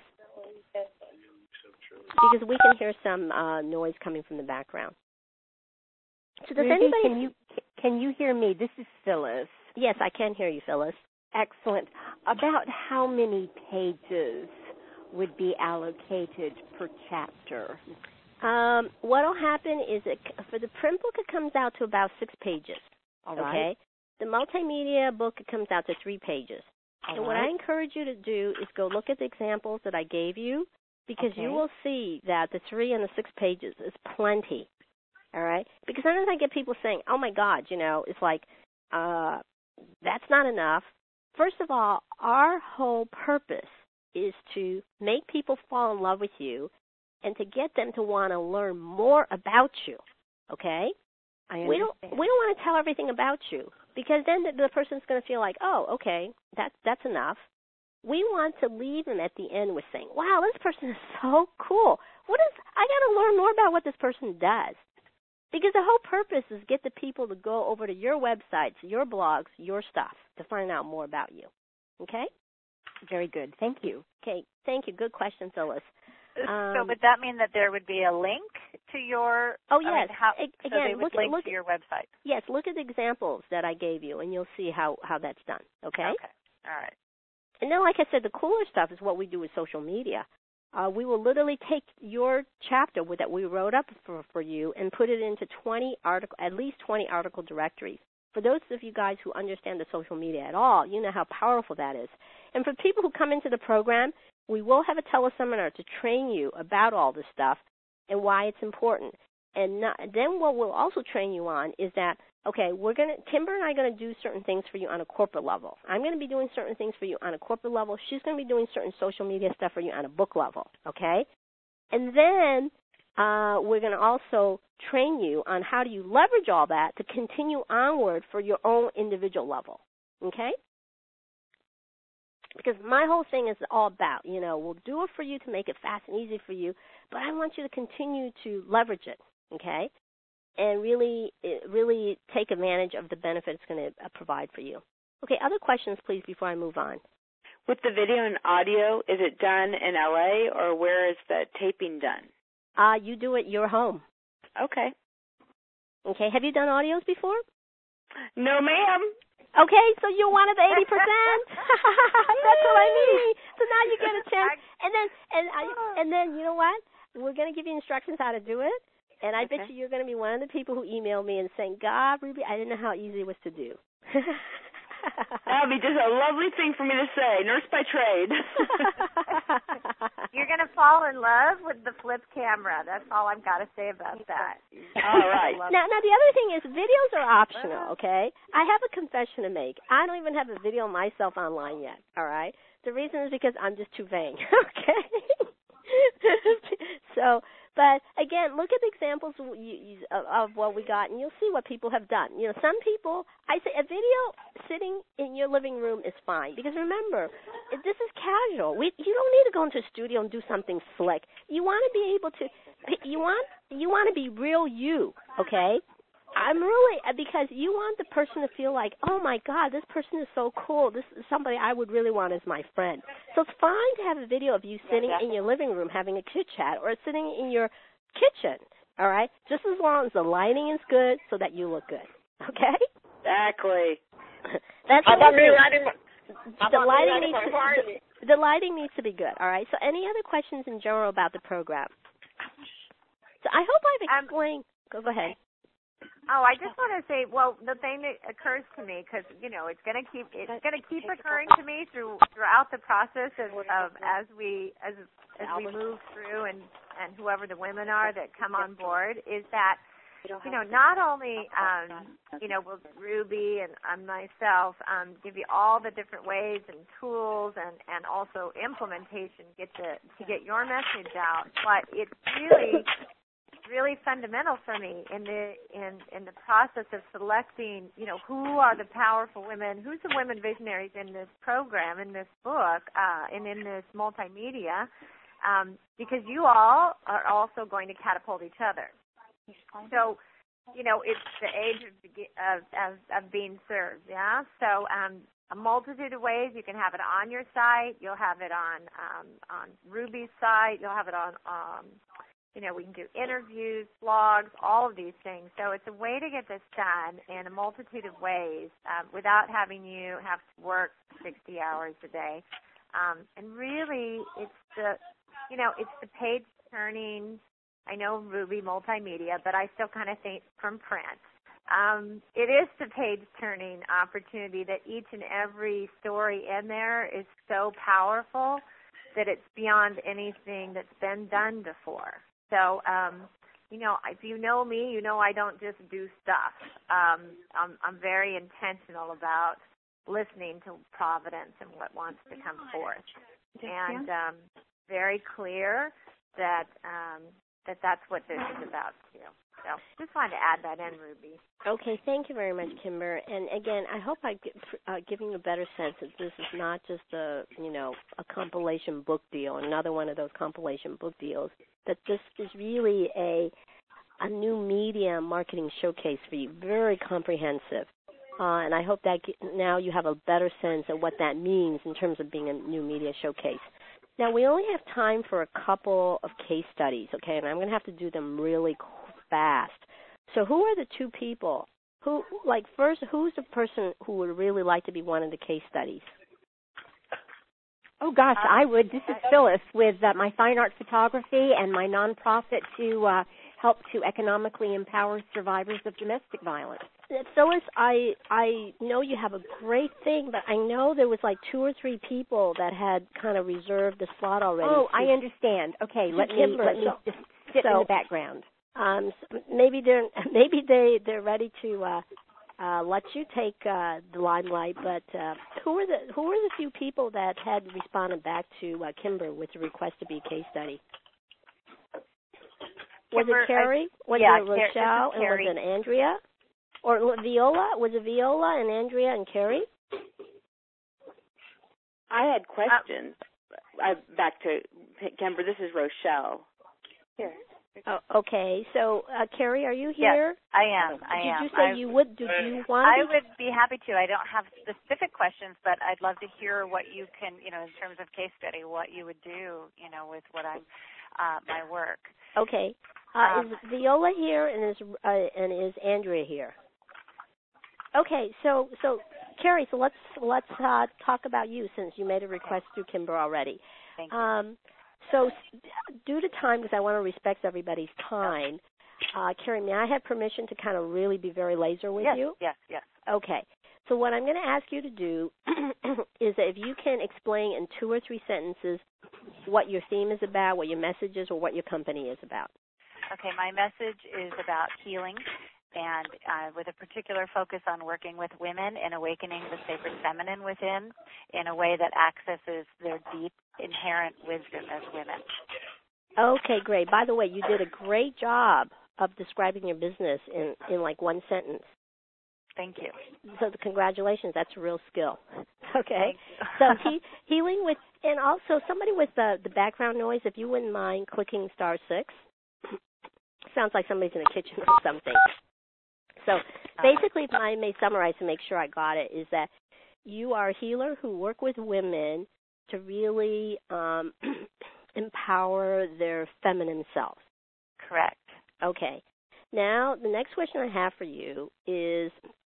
Because we can hear some uh, noise coming from the background. So does Ruby, anybody? Can you can you hear me? This is Phyllis. Yes, I can hear you, Phyllis. Excellent. About how many pages would be allocated per chapter? Um, what will happen is it, for the print book, it comes out to about six pages. All okay? Right. The multimedia book, it comes out to three pages. All and right. what I encourage you to do is go look at the examples that I gave you, because okay. you will see that the three and the six pages is plenty. All right? Because sometimes I get people saying, oh, my God, you know, it's like, uh, that's not enough. First of all, our whole purpose is to make people fall in love with you and to get them to want to learn more about you, okay? I understand. We don't we don't want to tell everything about you, because then the, the person's going to feel like, oh, okay, that, that's enough. We want to leave them at the end with saying, wow, this person is so cool. What is, I got to learn more about what this person does. Because the whole purpose is get the people to go over to your websites, your blogs, your stuff, to find out more about you. Okay? Very good. Thank you. Okay. Thank you. Good question, Phyllis. Um, so would that mean that there would be a link to your? Oh yes. I mean, how, Again, so they would look, link look, to your website. Yes. Look at the examples that I gave you, and you'll see how, how that's done. Okay. Okay. All right. And then, like I said, the cooler stuff is what we do with social media. Uh, we will literally take your chapter that we wrote up for, for you and put it into twenty article, at least twenty article directories. For those of you guys who understand the social media at all, you know how powerful that is. And for people who come into the program, we will have a teleseminar to train you about all this stuff and why it's important. And not, then what we'll also train you on is that, okay, we're going to, Kimber and I are going to do certain things for you on a corporate level. I'm going to be doing certain things for you on a corporate level. She's going to be doing certain social media stuff for you on a book level, okay? And then uh, we're going to also train you on how do you leverage all that to continue onward for your own individual level, okay? Because my whole thing is all about, you know, we'll do it for you to make it fast and easy for you, but I want you to continue to leverage it, okay, and really really take advantage of the benefits it's going to provide for you. Okay, other questions, please, before I move on. With the video and audio, is it done in L A or where is the taping done? Uh, you do it your home. Okay. Okay, have you done audios before? No, ma'am. Okay, so you're one of the eighty percent. That's what I mean. So now you get a chance, and then and I, and then you know what? We're going to give you instructions how to do it, and I okay. bet you you're going to be one of the people who email me and saying, "God, Ruby, I didn't know how easy it was to do." That would be just a lovely thing for me to say, nurse by trade. You're going to fall in love with the flip camera. That's all I've got to say about that. All right. Now, now the other thing is videos are optional, okay? I have a confession to make. I don't even have a video of myself online yet, all right? The reason is because I'm just too vain, okay? So, but again, look at the examples of what we got, and you'll see what people have done. You know, some people, I say a video sitting in your living room is fine, because remember, this is casual. We, you don't need to go into a studio and do something slick. You want to be able to, you want, you want to be real you, okay? I'm really, because you want the person to feel like, oh, my God, this person is so cool. This is somebody I would really want as my friend. So it's fine to have a video of you sitting in your living room having a chit-chat or sitting in your kitchen, all right, just as long as the lighting is good so that you look good, okay? Exactly. That's How what about me lighting my, the lighting needs to, the, the lighting needs to be good, all right? So any other questions in general about the program? So I hope I've explained. Um, go, go ahead. Oh, I just want to say, well, the thing that occurs to me, because you know, it's going to keep it's going to keep occurring to me through throughout the process of, of as we as as we move through, and and whoever the women are that come on board, is that you know, not only um, you know, will Ruby and um, myself um, give you all the different ways and tools and and also implementation get to to get your message out, but it's really really fundamental for me in the in in the process of selecting, you know, who are the powerful women, who's the women visionaries in this program, in this book, uh, and in this multimedia, um, because you all are also going to catapult each other. So, you know, it's the age of of, of being served, yeah. So, um, a multitude of ways. You can have it on your site. You'll have it on um, on Ruby's site. You'll have it on. Um, You know, we can do interviews, blogs, all of these things. So it's a way to get this done in a multitude of ways um, without having you have to work sixty hours a day. Um, and really, it's the, you know, it's the page turning. I know Ruby multimedia, but I still kind of think from print. Um, it is the page turning opportunity that each and every story in there is so powerful that it's beyond anything that's been done before. So, um, you know, if you know me, you know I don't just do stuff. Um, I'm, I'm very intentional about listening to Providence and what wants to come forth, and um, very clear that um, that that's what this is about too. So, just wanted to add that in, Ruby. Okay, thank you very much, Kimber. And again, I hope I've uh, given you a better sense that this is not just a, you know, a compilation book deal, another one of those compilation book deals. That this is really a a new media marketing showcase for you, very comprehensive. Uh, and I hope that now you have a better sense of what that means in terms of being a new media showcase. Now, we only have time for a couple of case studies, okay, and I'm going to have to do them really fast. So who are the two people? Who, like, first, who's the person who would really like to be one of the case studies? Oh, gosh, I would. This is Phyllis with uh, my fine art photography and my nonprofit to uh, help to economically empower survivors of domestic violence. Phyllis, I I know you have a great thing, but I know there was like two or three people that had kind of reserved the slot already. Oh, I understand. Okay, let me Kimber, let me so, just sit so, in the background. Um, so maybe they're maybe they they're ready to uh, uh, let you take uh, the limelight. But uh, who were the who were the few people that had responded back to uh, Kimber with the request to be a case study? Was Kimber, it Carrie? I, Was yeah, it Rochelle? And was it Andrea? Or Viola? Was it Viola and Andrea and Carrie? I had questions. Uh, back to Kimber. This is Rochelle. Here. Oh, okay. So, uh, Carrie, are you here? Yes, I am. I did am. you say I, you would? Did you want? I would be happy to. I don't have specific questions, but I'd love to hear what you can, you know, in terms of case study, what you would do, you know, with what I'm, uh, my work. Okay. Uh, um, is Viola here and is uh, and is Andrea here? Okay. So, so Carrie, so let's let's uh, talk about you since you made a request through Kimber already. Thank you. Um, So due to time, because I want to respect everybody's time, uh, Carrie, may I have permission to kind of really be very laser with yes, you? Yes, yes. Okay. So what I'm going to ask you to do is that if you can explain in two or three sentences what your theme is about, what your message is, or what your company is about. Okay, my message is about healing and uh, with a particular focus on working with women and awakening the sacred feminine within in a way that accesses their deep inherent wisdom as women. Okay, great. By the way, you did a great job of describing your business in, in like one sentence. Thank you. So congratulations, that's a real skill. Okay. Thank you. So he, healing with, and also somebody with the, the background noise, if you wouldn't mind clicking star six. Sounds like somebody's in the kitchen or something. So basically, if I may summarize to make sure I got it, is that you are a healer who work with women to really um, empower their feminine selves. Correct. Okay. Now, the next question I have for you is,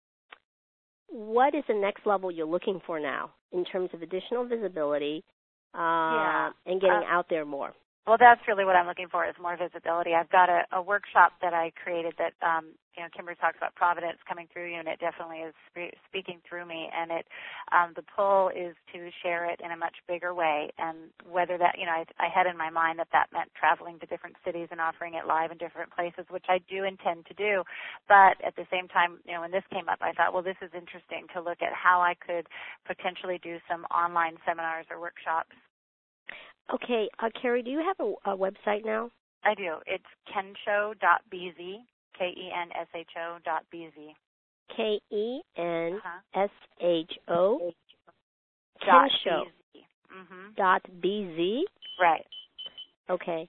what is the next level you're looking for now in terms of additional visibility uh, yeah. and getting uh, out there more? Well, that's really what I'm looking for is more visibility. I've got a, a workshop that I created that, um, you know, Kimber talks about providence coming through you, and it definitely is spe- speaking through me. And it, um, the pull is to share it in a much bigger way. And whether that, you know, I, I had in my mind that that meant traveling to different cities and offering it live in different places, which I do intend to do. But at the same time, you know, when this came up, I thought, well, this is interesting to look at how I could potentially do some online seminars or workshops. Okay, uh, Carrie, do you have a, a website now? I do. It's kensho dot b z, K E N S H O dot B Z. K E N S H O Dot Kensho B Z. Mm-hmm. Dot B Z? Right. Okay.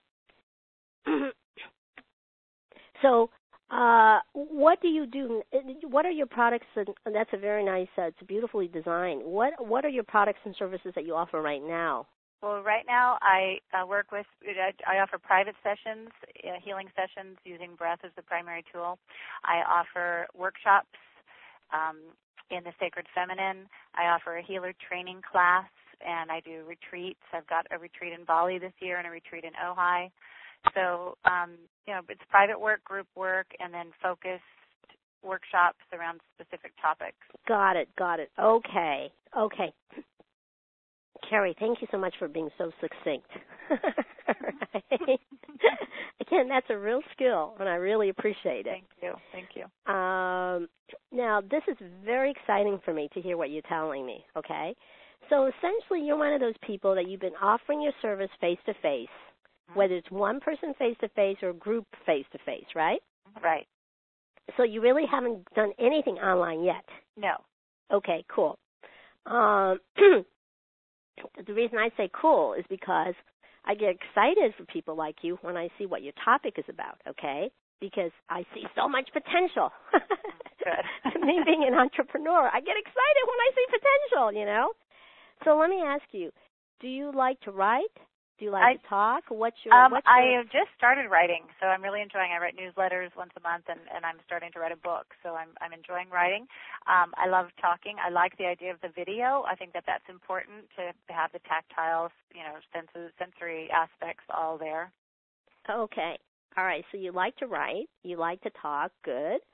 So, uh, what do you do? What are your products? And that's a very nice. Uh, it's beautifully designed. What What are your products and services that you offer right now? Well, right now I uh, work with, I offer private sessions, uh, healing sessions using breath as the primary tool. I offer workshops um, in the Sacred Feminine. I offer a healer training class, and I do retreats. I've got a retreat in Bali this year and a retreat in Ojai. So, um, you know, it's private work, group work, and then focused workshops around specific topics. Got it, got it. Okay, okay. Carrie, thank you so much for being so succinct. Right. Again, that's a real skill, and I really appreciate it. Thank you. Thank you. Um, now, this is very exciting for me to hear what you're telling me, okay? So essentially, you're one of those people that you've been offering your service face-to-face, mm-hmm. whether it's one person face-to-face or a group face-to-face, right? Right. So you really haven't done anything online yet? No. Okay, cool. Um The reason I say cool is because I get excited for people like you when I see what your topic is about, okay? Because I see so much potential. Good. Me being an entrepreneur, I get excited when I see potential, you know? So let me ask you, do you like to write? Do you like I, to talk? What's your, um, what's your... I have just started writing, so I'm really enjoying. I write newsletters once a month, and, and I'm starting to write a book, so I'm I'm enjoying writing. Um, I love talking. I like the idea of the video. I think that that's important to have the tactile, you know, senses, sensory aspects all there. Okay. All right. So you like to write. You like to talk. Good.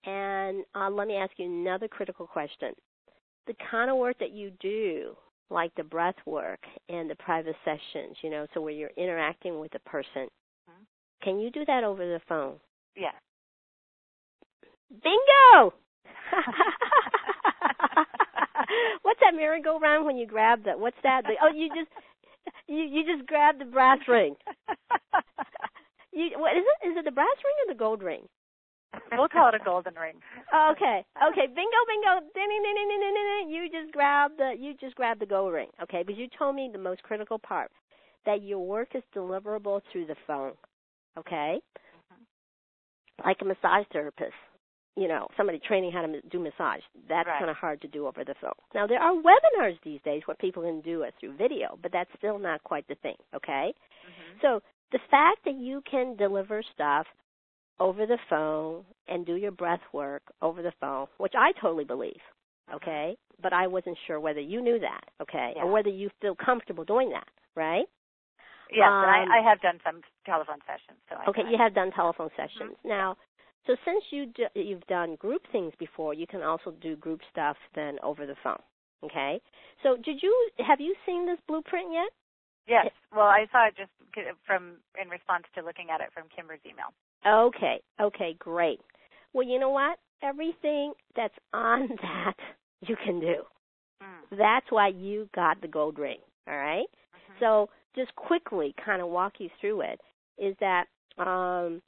And uh, let me ask you another critical question. The kind of work that you do, like the breath work and the private sessions, you know, so where you're interacting with a person, mm-hmm. can you do that over the phone? Yes. Bingo! What's that merry-go-round when you grab the, what's that? The, oh, you just, you, you just grab the brass ring. You, what is it? Is it the brass ring or the gold ring? We'll call it a golden ring. Okay. Okay. Bingo, bingo. Ding, ding, ding, ding, ding, ding, ding. You just grab the you just grab the gold ring. Okay, because you told me the most critical part, that your work is deliverable through the phone. Okay. Mm-hmm. Like a massage therapist, you know, somebody training how to do massage. That's right. kind of hard to do over the phone. Now there are webinars these days where people can do it through video, but that's still not quite the thing. Okay. Mm-hmm. So the fact that you can deliver stuff over the phone and do your breath work over the phone, which I totally believe, okay? But I wasn't sure whether you knew that, okay, yeah. or whether you feel comfortable doing that, right? Yes, um, and I, I have done some telephone sessions. So I okay, can. you have done telephone sessions. Mm-hmm. Now, so since you do, you've done group things before, you can also do group stuff then over the phone, okay? So did you have you seen this blueprint yet? Yes. Well, I saw it just from in response to looking at it from Kimber's email. Okay, okay, great. Well, you know what? Everything that's on that you can do. Mm. That's why you got the gold ring, all right? Mm-hmm. So just quickly kind of walk you through it is that, um,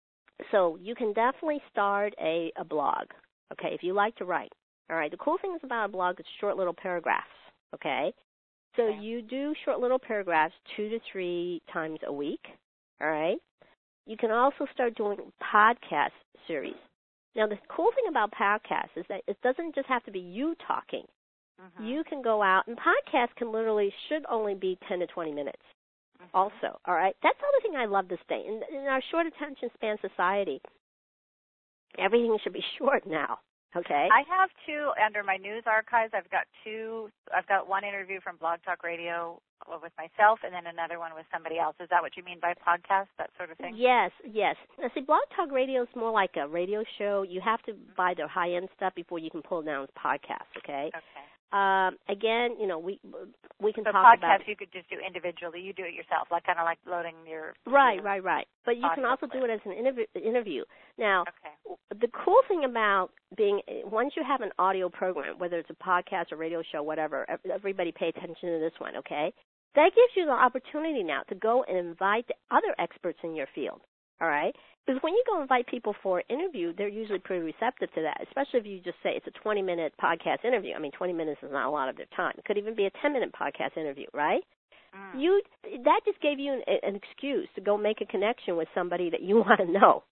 so you can definitely start a, a blog, okay, if you like to write. All right, the cool thing is about a blog is short little paragraphs, okay? So okay. you do short little paragraphs two to three times a week, all right? You can also start doing podcast series. Now, the cool thing about podcasts is that it doesn't just have to be you talking. Mm-hmm. You can go out, and podcasts can literally, should only be ten to twenty minutes mm-hmm. also, all right? That's the other thing I love this day. In, in our short attention span society, everything should be short now, okay? I have two, under my news archives, I've got two, I've got one interview from Blog Talk Radio with myself and then another one with somebody else. Is that what you mean by podcast, that sort of thing? Yes, yes. Now, see, Blog Talk Radio is more like a radio show. You have to buy their high-end stuff before you can pull it down as podcast, okay? Okay. Um, again, you know, we we can so talk podcasts about... podcasts you could just do individually. You do it yourself, like kind of like loading your... Right, your right, right. But you can also clip. do it as an interview. interview. Now, okay. the cool thing about being... Once you have an audio program, whether it's a podcast or radio show, whatever, everybody pay attention to this one, okay? That gives you the opportunity now to go and invite other experts in your field, all right? Because when you go invite people for an interview, they're usually pretty receptive to that, especially if you just say it's a twenty-minute podcast interview. I mean, twenty minutes is not a lot of their time. It could even be a ten-minute podcast interview, right? Mm. You That just gave you an, an excuse to go make a connection with somebody that you want to know,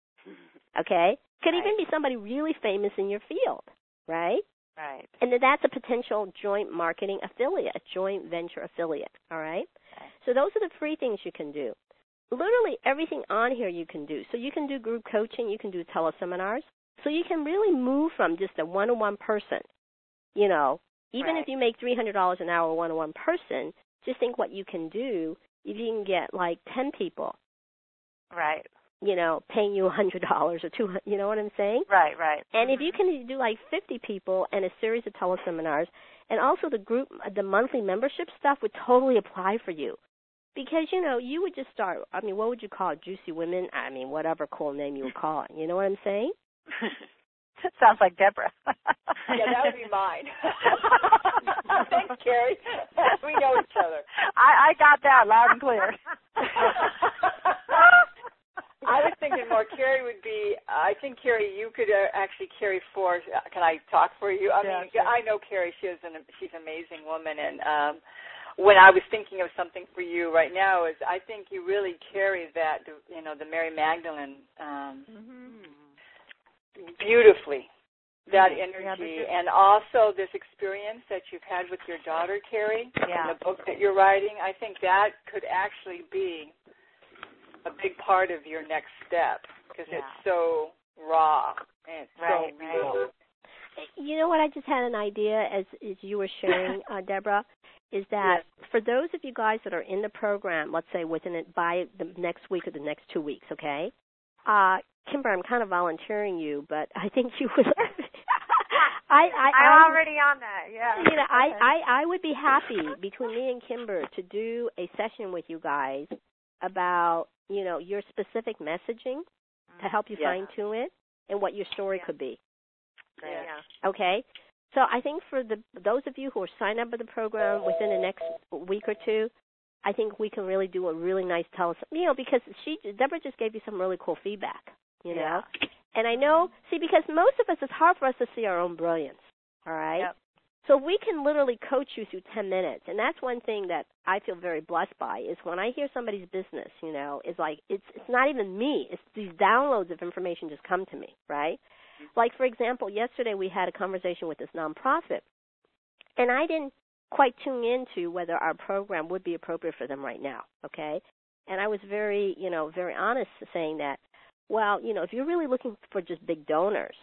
okay? Could right. even be somebody really famous in your field, right? Right. And that's a potential joint marketing affiliate, a joint venture affiliate, all right? Okay. So those are the free things you can do. Literally everything on here you can do. So you can do group coaching, you can do teleseminars. So you can really move from just a one-on-one person, you know, even right. if you make three hundred dollars an hour one-on-one person, just think what you can do if you can get like ten people. Right. You know, paying you one hundred dollars or two hundred dollars, you know what I'm saying? Right, right. And mm-hmm. if you can do like fifty people and a series of teleseminars, and also the group, the monthly membership stuff would totally apply for you. Because, you know, you would just start, I mean, what would you call it, Juicy Women? I mean, whatever cool name you would call it. You know what I'm saying? That sounds like Deborah. Yeah, that would be mine. Thanks, Carrie. We know each other. I, I got that loud and clear. I was thinking more Carrie would be, I think, Carrie, you could uh, actually carry forth. Uh, can I talk for you? I yeah, mean, sure. I know Carrie. She is an, she's an amazing woman. And um, when I was thinking of something for you right now is I think you really carry that, you know, the Mary Magdalene um, mm-hmm. beautifully, that energy. Yeah, and also this experience that you've had with your daughter, Carrie, yeah. and the book that you're writing. I think that could actually be a big part of your next step because yeah. it's so raw and it's right, so real. Right. You know what? I just had an idea as, as you were sharing, uh, Deborah, is that yes. for those of you guys that are in the program, let's say within it by the next week or the next two weeks, okay, uh, Kimber, I'm kind of volunteering you, but I think you would. I, I, I'm I, already on that. Yeah. You know, I, I, I would be happy between me and Kimber to do a session with you guys about, you know, your specific messaging to help you yeah. fine tune it and what your story yeah. could be. Great. Yeah. Okay. So I think for the those of you who are signed up for the program within the next week or two, I think we can really do a really nice tele, you know, because she Deborah just gave you some really cool feedback, you know. Yeah. And I know, see, because most of us, it's hard for us to see our own brilliance, all right? Yep. So we can literally coach you through ten minutes, and that's one thing that I feel very blessed by is when I hear somebody's business, you know, it's like it's it's not even me. It's these downloads of information just come to me, right? Like, for example, yesterday we had a conversation with this nonprofit, and I didn't quite tune into whether our program would be appropriate for them right now, okay? And I was very, you know, very honest saying that, well, you know, if you're really looking for just big donors,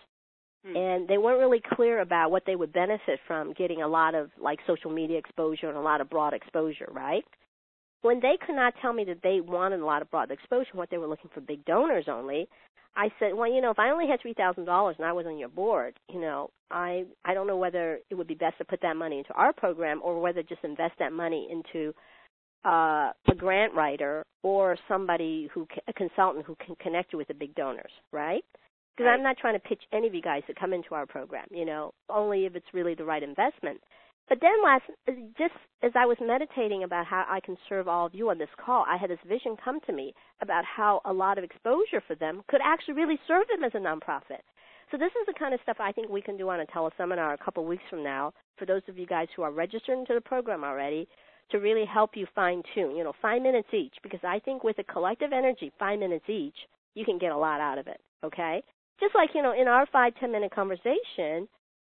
and they weren't really clear about what they would benefit from getting a lot of, like, social media exposure and a lot of broad exposure, right? When they could not tell me that they wanted a lot of broad exposure, what they were looking for big donors only, I said, well, you know, if I only had three thousand dollars and I was on your board, you know, I I don't know whether it would be best to put that money into our program or whether just invest that money into uh, a grant writer or somebody who, a consultant who can connect you with the big donors, right? Because right. I'm not trying to pitch any of you guys to come into our program, you know, only if it's really the right investment. But then last, just as I was meditating about how I can serve all of you on this call, I had this vision come to me about how a lot of exposure for them could actually really serve them as a nonprofit. So this is the kind of stuff I think we can do on a teleseminar a couple weeks from now for those of you guys who are registered into the program already to really help you fine-tune, you know, five minutes each, because I think with a collective energy, five minutes each, you can get a lot out of it, okay? Just like, you know, in our five, ten-minute conversation,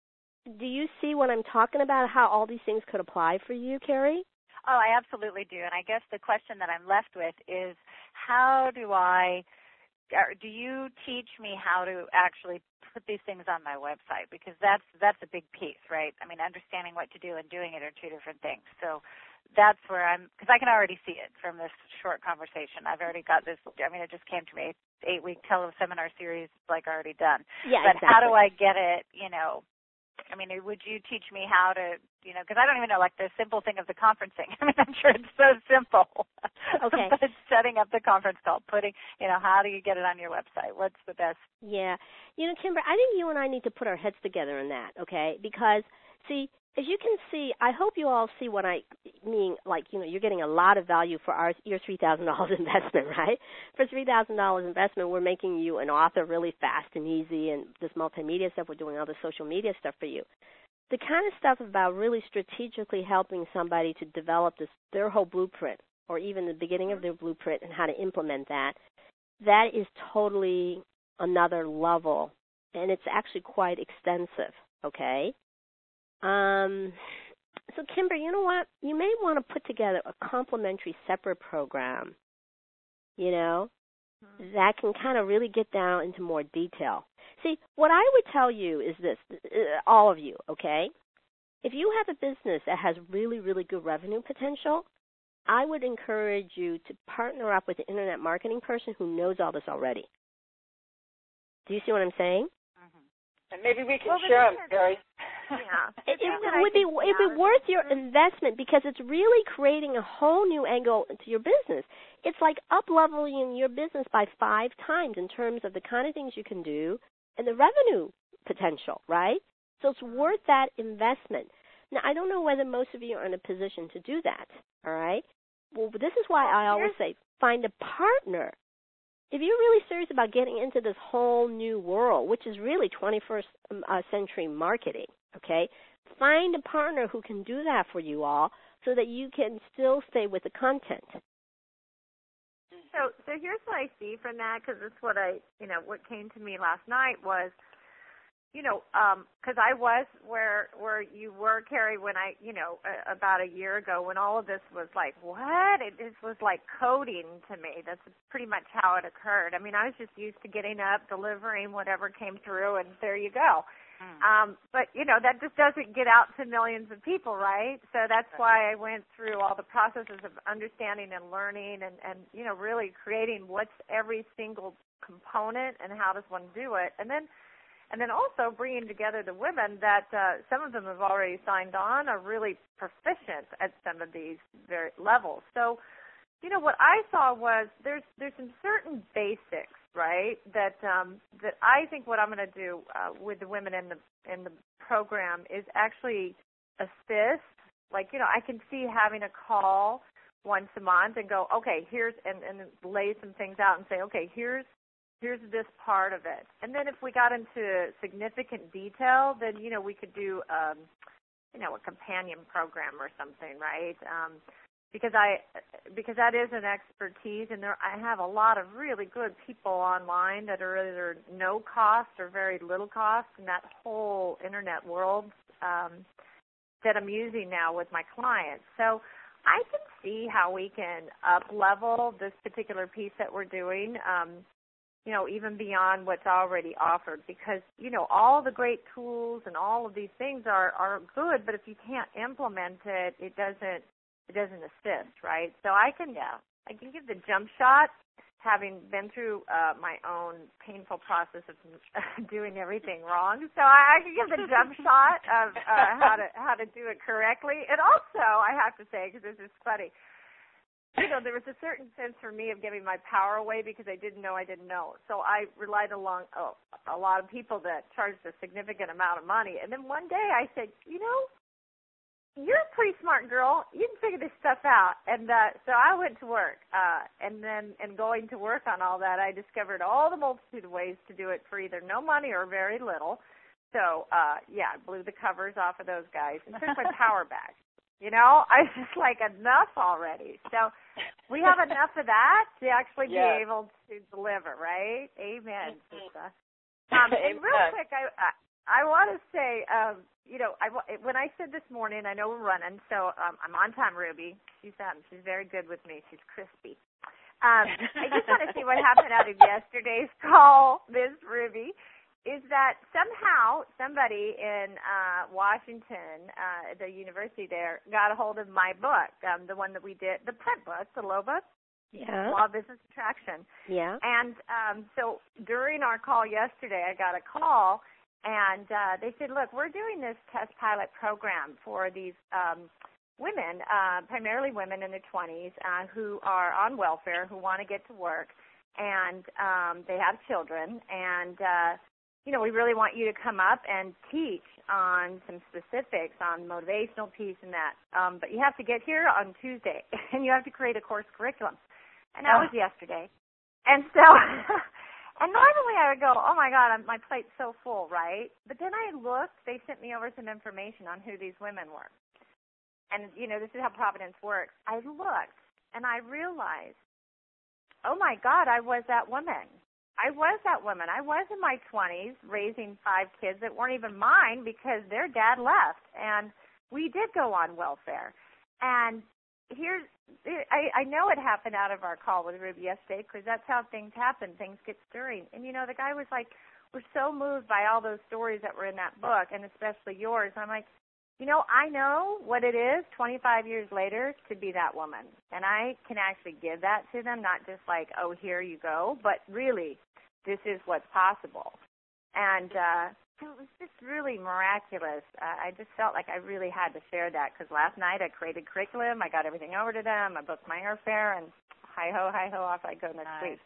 do you see what I'm talking about, how all these things could apply for you, Carrie? Oh, I absolutely do. And I guess the question that I'm left with is how do I, do you teach me how to actually put these things on my website? Because that's that's a big piece, right? I mean, understanding what to do and doing it are two different things. So that's where I'm, because I can already see it from this short conversation. I've already got this, I mean, it just came to me, eight-week tele-seminar series, like, already done. Yeah, but exactly. How do I get it, you know, I mean, would you teach me how to, you know, because I don't even know, like, the simple thing of the conferencing. I mean, I'm sure it's so simple. Okay. But setting up the conference call, putting, you know, how do you get it on your website? What's the best? Yeah. You know, Kimber, I think you and I need to put our heads together in that, okay? Because, see, as you can see, I hope you all see what I mean, like, you know, you're getting a lot of value for our your three thousand dollars investment, right? For three thousand dollars investment, we're making you an author really fast and easy, and this multimedia stuff, we're doing all the social media stuff for you. The kind of stuff about really strategically helping somebody to develop this their whole blueprint, or even the beginning of their blueprint and how to implement that, that is totally another level, and it's actually quite extensive, okay? Um, so, Kimber, you know what? You may want to put together a complimentary separate program, you know, mm-hmm. that can kind of really get down into more detail. See, what I would tell you is this, all of you, okay? If you have a business that has really, really good revenue potential, I would encourage you to partner up with an internet marketing person who knows all this already. Do you see what I'm saying? Mm-hmm. And maybe we can well, share them, Gary. Yeah. It, it, it would be it'd be worth your investment because it's really creating a whole new angle to your business. It's like up-leveling your business by five times in terms of the kind of things you can do and the revenue potential, right? So it's worth that investment. Now, I don't know whether most of you are in a position to do that, all right? Well, this is why I always say find a partner. If you're really serious about getting into this whole new world, which is really twenty-first century marketing, okay, find a partner who can do that for you all so that you can still stay with the content. So, so here's what I see from that, because it's what I, you know, what came to me last night was, you know, because um, I was where where you were, Carrie, when I, you know, uh, about a year ago when all of this was like, what? It just was like coding to me. That's pretty much how it occurred. I mean, I was just used to getting up, delivering whatever came through, and there you go. Mm. Um, but, you know, that just doesn't get out to millions of people, right? So that's why I went through all the processes of understanding and learning and, and, you know, really creating what's every single component and how does one do it, and then and then also bringing together the women that uh, some of them have already signed on, are really proficient at some of these very levels. So, you know, what I saw was there's there's some certain basics, right, that um, that I think what I'm going to do uh, with the women in the in the program is actually assist. Like, you know, I can see having a call once a month and go, okay, here's, and, and lay some things out and say, okay, here's here's this part of it. And then if we got into significant detail, then, you know, we could do, um, you know, a companion program or something, right? Um, because I, because that is an expertise, and there, I have a lot of really good people online that are either no cost or very little cost in that whole internet world um, that I'm using now with my clients. So I can see how we can up-level this particular piece that we're doing, um, you know, even beyond what's already offered, because, you know, all the great tools and all of these things are, are good, but if you can't implement it, it doesn't it doesn't assist, right? So I can yeah, I can give the jump shot, having been through uh, my own painful process of doing everything wrong. So I, I can give the jump shot of uh, how to how to do it correctly. And also, I have to say, because this is funny, you know, there was a certain sense for me of giving my power away because I didn't know I didn't know. So I relied along oh, a lot of people that charged a significant amount of money. And then one day I said, you know, you're a pretty smart girl. You can figure this stuff out. And uh, so I went to work. Uh, and then in going to work on all that, I discovered all the multitude of ways to do it for either no money or very little. So, uh, yeah, I blew the covers off of those guys and took my power back. You know, I was just like, enough already. So we have enough of that to actually yes. be able to deliver, right? Amen, sister. Um, and real quick, I I, I want to say, um, you know, I, when I said this morning, I know we're running, so um, I'm on time, Ruby. She's um, she's very good with me. She's crispy. Um, I just want to see what happened out of yesterday's call, Miz Ruby. Is that somehow somebody in uh, Washington, uh, the university there, got a hold of my book, um, the one that we did, the print book, the Low book, yeah. Law of Business Attraction. Yeah. And um, so during our call yesterday, I got a call, and uh, they said, look, we're doing this test pilot program for these um, women, uh, primarily women in their twenties, uh, who are on welfare, who want to get to work, and um, they have children, and uh, you know, we really want you to come up and teach on some specifics on motivational piece and that. Um, but you have to get here on Tuesday, and you have to create a course curriculum. And that oh. was yesterday. And so, and normally I would go, oh, my God, I'm, my plate's so full, right? But then I looked. They sent me over some information on who these women were. And, you know, this is how Providence works. I looked, and I realized, oh, my God, I was that woman. I was that woman. I was in my twenties raising five kids that weren't even mine because their dad left. And we did go on welfare. And here's, I, I know it happened out of our call with Ruby yesterday because that's how things happen. Things get stirring. And, you know, the guy was like, we're so moved by all those stories that were in that book, and especially yours. And I'm like, you know, I know what it is twenty-five years later to be that woman. And I can actually give that to them, not just like, oh, here you go, but really, this is what's possible. And uh, so it was just really miraculous. Uh, I just felt like I really had to share that because last night I created curriculum. I got everything over to them. I booked my airfare, and hi-ho, hi-ho, off I go next nice. week.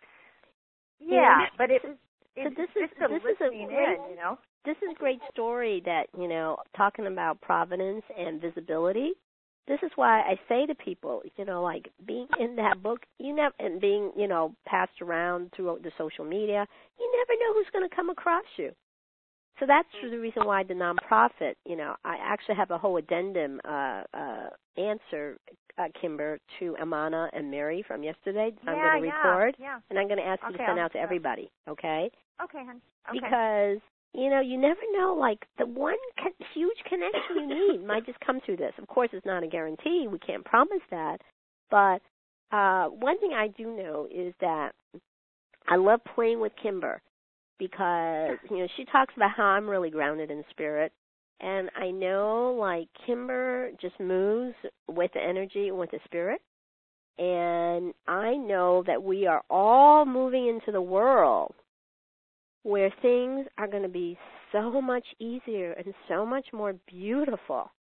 Yeah, yeah, but it was it's so this just is, a this is a listening great, in, you know. This is a great story that, you know, talking about providence and visibility. This is why I say to people, you know, like being in that book, you never, and being, you know, passed around through the social media, you never know who's going to come across you. So that's the reason why the nonprofit, you know, I actually have a whole addendum uh, uh, answer, uh, Kimber, to Amana and Mary from yesterday that yeah, I'm going to yeah, record, yeah. and I'm going to ask okay, you to send I'll out to everybody, okay? Okay, honey. Okay. Because, you know, you never know, like, the one co- huge connection you need might just come through this. Of course, it's not a guarantee. We can't promise that. But uh, one thing I do know is that I love playing with Kimber because, you know, she talks about how I'm really grounded in spirit. And I know, like, Kimber just moves with the energy and with the spirit. and I know that we are all moving into the world where things are going to be so much easier and so much more beautiful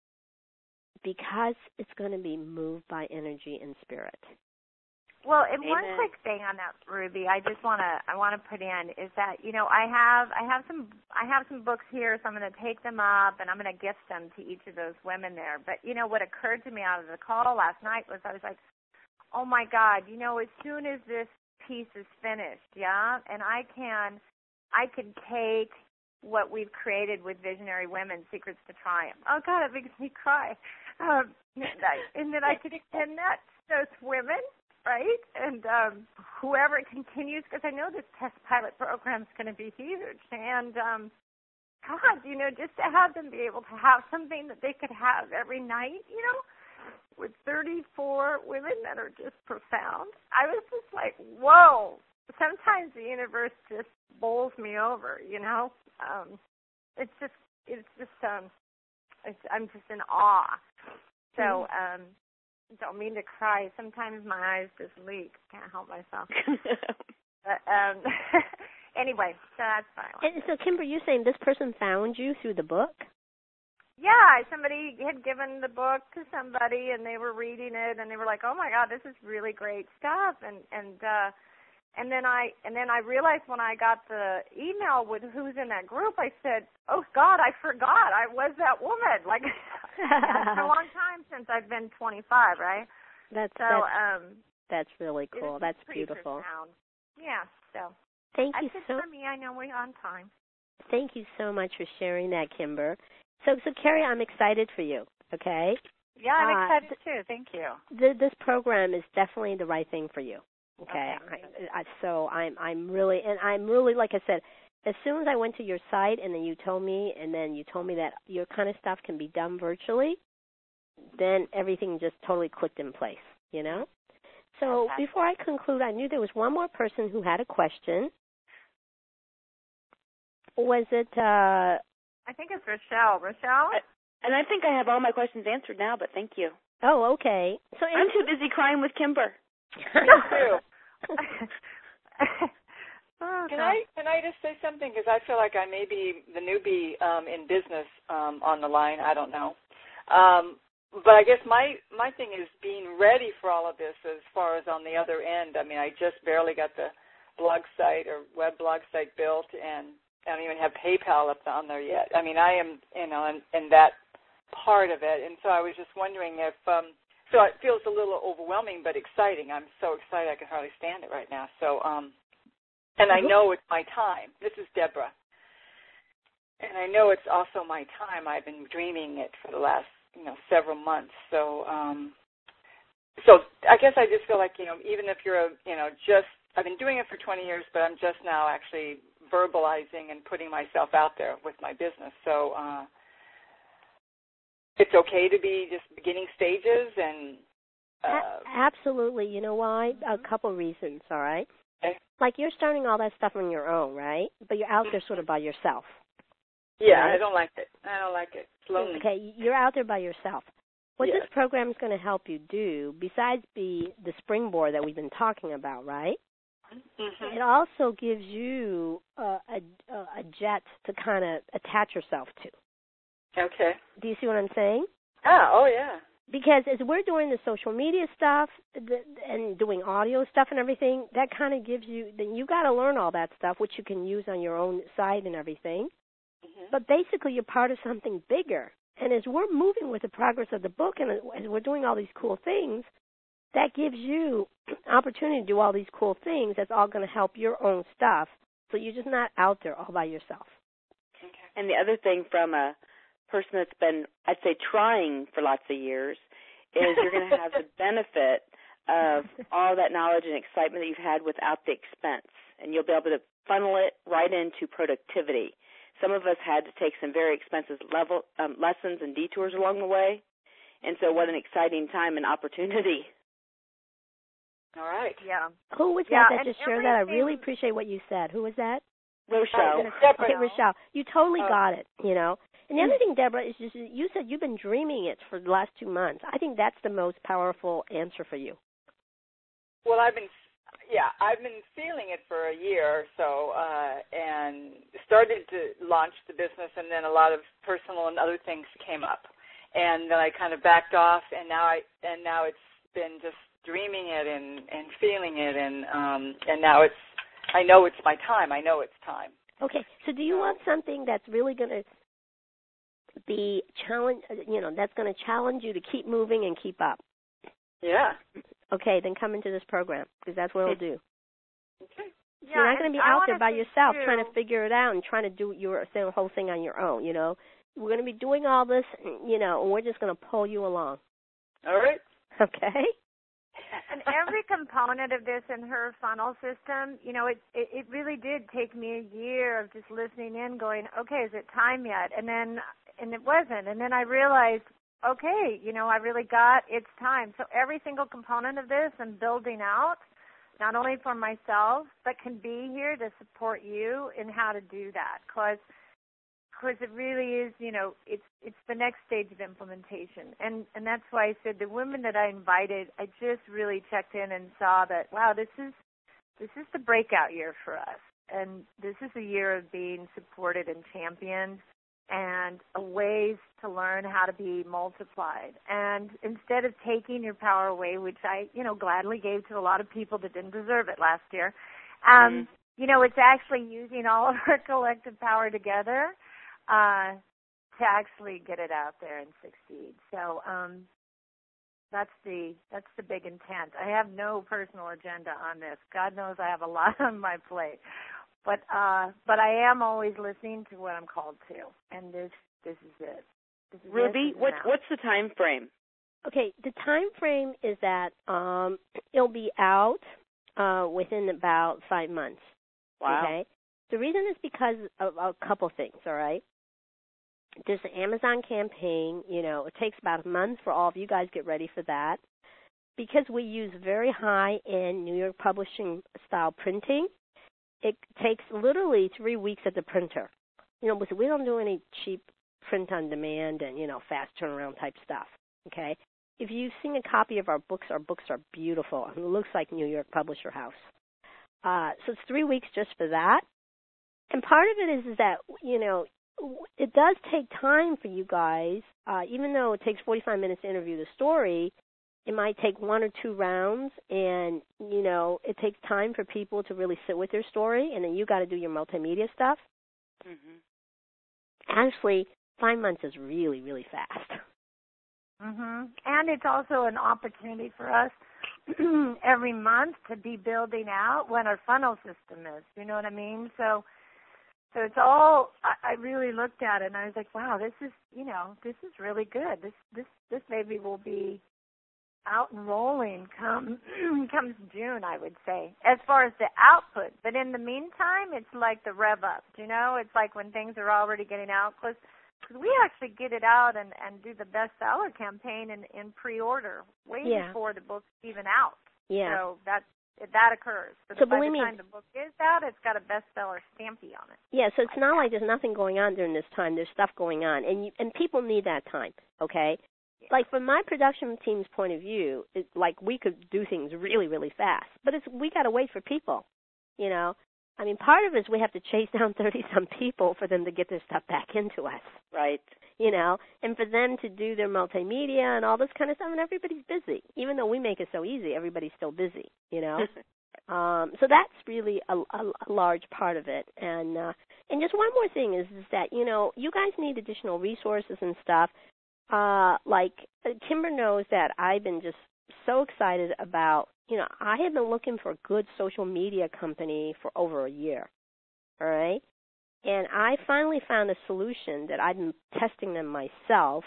because it's going to be moved by energy and spirit. Well, and Amen. one quick thing on that, Ruby, I just want to I want to put in is that you know I have I have some I have some books here, so I'm going to take them up and I'm going to gift them to each of those women there. But you know what occurred to me out of the call last night was I was like, oh my God, you know, as soon as this piece is finished, yeah, and I can I can take what we've created with Visionary Women, Secrets to Triumph. Oh God, it makes me cry. Um, and, I, and then I could extend that to those women. Right? And um, whoever continues, because I know this test pilot program is going to be huge. And, um, God, you know, just to have them be able to have something that they could have every night, you know, with thirty-four women that are just profound. I was just like, whoa. Sometimes the universe just bowls me over, you know. Um, it's just, it's just, um, it's, I'm just in awe. So, um, don't mean to cry. Sometimes my eyes just leak. Can't help myself. but, um, anyway, so that's fine. And so, Kimber, you're saying this person found you through the book? Yeah, somebody had given the book to somebody, and they were reading it, and they were like, "Oh my God, this is really great stuff." And and uh, and then I and then I realized when I got the email with who's in that group, I said, "Oh God, I forgot I was that woman." Like. It's been a long time since I've been twenty-five, right? That's so. That's, um, that's really cool. That's beautiful. Profound. Yeah. So. Thank That's you it so. For me, I know we're on time. Thank you so much for sharing that, Kimber. So, so Carrie, I'm excited for you. Okay. Yeah, I'm uh, excited th- too. Thank you. Th- this program is definitely the right thing for you. Okay. okay. I, I, so I'm I'm really and I'm really like I said. As soon as I went to your site and then you told me and then you told me that your kind of stuff can be done virtually, then everything just totally clicked in place, you know? So okay. before I conclude, I knew there was one more person who had a question. Was it, uh... I think it's Rochelle. Rochelle? I, and I think I have all my questions answered now, but thank you. Oh, okay. So I'm too busy crying with Kimber. Me too. Oh, can I can I just say something? Because I feel like I may be the newbie um, in business um, on the line. I don't know. Um, but I guess my, my thing is being ready for all of this as far as on the other end. I mean, I just barely got the blog site or web blog site built, and I don't even have PayPal up on there yet. I mean, I am, you know, in, in that part of it. And so I was just wondering if, um, so it feels a little overwhelming but exciting. I'm so excited I can hardly stand it right now. So, um, and I know it's my time. This is Deborah. And I know it's also my time. I've been dreaming it for the last, you know, several months. So, um, so I guess I just feel like, you know, even if you're, a, you know, just, I've been doing it for twenty years, but I'm just now actually verbalizing and putting myself out there with my business. So uh, it's okay to be just beginning stages and. Uh, A- absolutely. You know why? A couple reasons, all right? Okay. Like you're starting all that stuff on your own, right? But you're out there sort of by yourself. Yeah, right? I don't like it. I don't like it. It's lonely. Okay, you're out there by yourself. What yes. this program is going to help you do, besides be the springboard that we've been talking about, right? Mm-hmm. It also gives you uh, a, a jet to kind of attach yourself to. Okay. Do you see what I'm saying? Ah, oh, yeah. Because as we're doing the social media stuff the, and doing audio stuff and everything, that kind of gives you, then you got to learn all that stuff, which you can use on your own site and everything. Mm-hmm. But basically, you're part of something bigger. And as we're moving with the progress of the book and as we're doing all these cool things, that gives you opportunity to do all these cool things that's all going to help your own stuff. So you're just not out there all by yourself. Okay. And the other thing from a person that's been, I'd say, trying for lots of years is you're going to have the benefit of all that knowledge and excitement that you've had without the expense. And you'll be able to funnel it right into productivity. Some of us had to take some very expensive level um, lessons and detours along the way. And so what an exciting time and opportunity. All right. Yeah. Who was Yeah, that that and just shared that? I everything- really appreciate what you said. Who was that? Rochelle. Oh, Okay, Rochelle. You totally Oh. got it, you know. And the other thing, Deborah, is just you said you've been dreaming it for the last two months. I think that's the most powerful answer for you. Well, I've been, yeah, I've been feeling it for a year or so, uh, and started to launch the business, and then a lot of personal and other things came up, and then I kind of backed off, and now I, and now it's been just dreaming it and, and feeling it, and um, and now it's, I know it's my time. I know it's time. Okay, so do you want something that's really going to be challenge, you know, that's going to challenge you to keep moving and keep up? Yeah. Okay, then come into this program, because that's what it'll do. Okay. So you're not going to be out there by yourself too. trying to figure it out and trying to do your the whole thing on your own, you know. We're going to be doing all this, you know, and we're just going to pull you along. All right. Okay? And every component of this in her funnel system, you know, it, it it really did take me a year of just listening in, going, okay, is it time yet? And then, and it wasn't. And then I realized, okay, you know, I really got it's time. So every single component of this I'm building out, not only for myself, but can be here to support you in how to do that. Because Because it really is, you know, it's it's the next stage of implementation. And and that's why I said the women that I invited, I just really checked in and saw that, wow, this is this is the breakout year for us. And this is a year of being supported and championed and ways to learn how to be multiplied. And instead of taking your power away, which I, you know, gladly gave to a lot of people that didn't deserve it last year, um, mm-hmm. you know, it's actually using all of our collective power together Uh, to actually get it out there and succeed. So um, that's the that's the big intent. I have no personal agenda on this. God knows I have a lot on my plate, but uh, but I am always listening to what I'm called to, and this this is it. This is Ruby, it, what what's the time frame? Okay, the time frame is that um, it'll be out uh, within about five months. Wow. Okay. The reason is because of a couple things. All right. There's an Amazon campaign, you know, it takes about a month for all of you guys to get ready for that. Because we use very high-end New York Publishing style printing, it takes literally three weeks at the printer. You know, we don't do any cheap print on demand and, you know, fast turnaround type stuff, okay? If you've seen a copy of our books, our books are beautiful. It looks like New York Publisher House. Uh, so it's three weeks just for that. And part of it is, is that, you know, it does take time for you guys, uh, even though it takes forty-five minutes to interview the story, it might take one or two rounds, and, you know, it takes time for people to really sit with their story, and then you got to do your multimedia stuff. Mm-hmm. Actually, five months is really, really fast. Mm-hmm. And it's also an opportunity for us every month to be building out what our funnel system is. You know what I mean? So... So it's all, I, I really looked at it and I was like, wow, this is, you know, this is really good. This this this maybe will be out and rolling come comes June, I would say, as far as the output. But in the meantime, it's like the rev up, you know? It's like when things are already getting out. Because we actually get it out and, and do the bestseller campaign in, in pre-order way yeah. before the book's even out. Yeah. So that's, that occurs. But so by believe the me, time the book is out, it's got a bestseller stampy on it. Yeah, so it's not like there's nothing going on during this time. There's stuff going on, and you, and people need that time, okay? Yeah. Like, from my production team's point of view, it, like, we could do things really, really fast, but it's we got to wait for people, you know? I mean, part of it is we have to chase down thirty-some people for them to get their stuff back into us. Right. You know, and for them to do their multimedia and all this kind of stuff, and everybody's busy. Even though we make it so easy, everybody's still busy, you know? um, so that's really a, a, a large part of it. And uh, and just one more thing is, is that, you know, you guys need additional resources and stuff. Uh, like, Kimber knows that I've been just so excited about, you know, I have been looking for a good social media company for over a year, all right? And I finally found a solution that I've been testing them myself,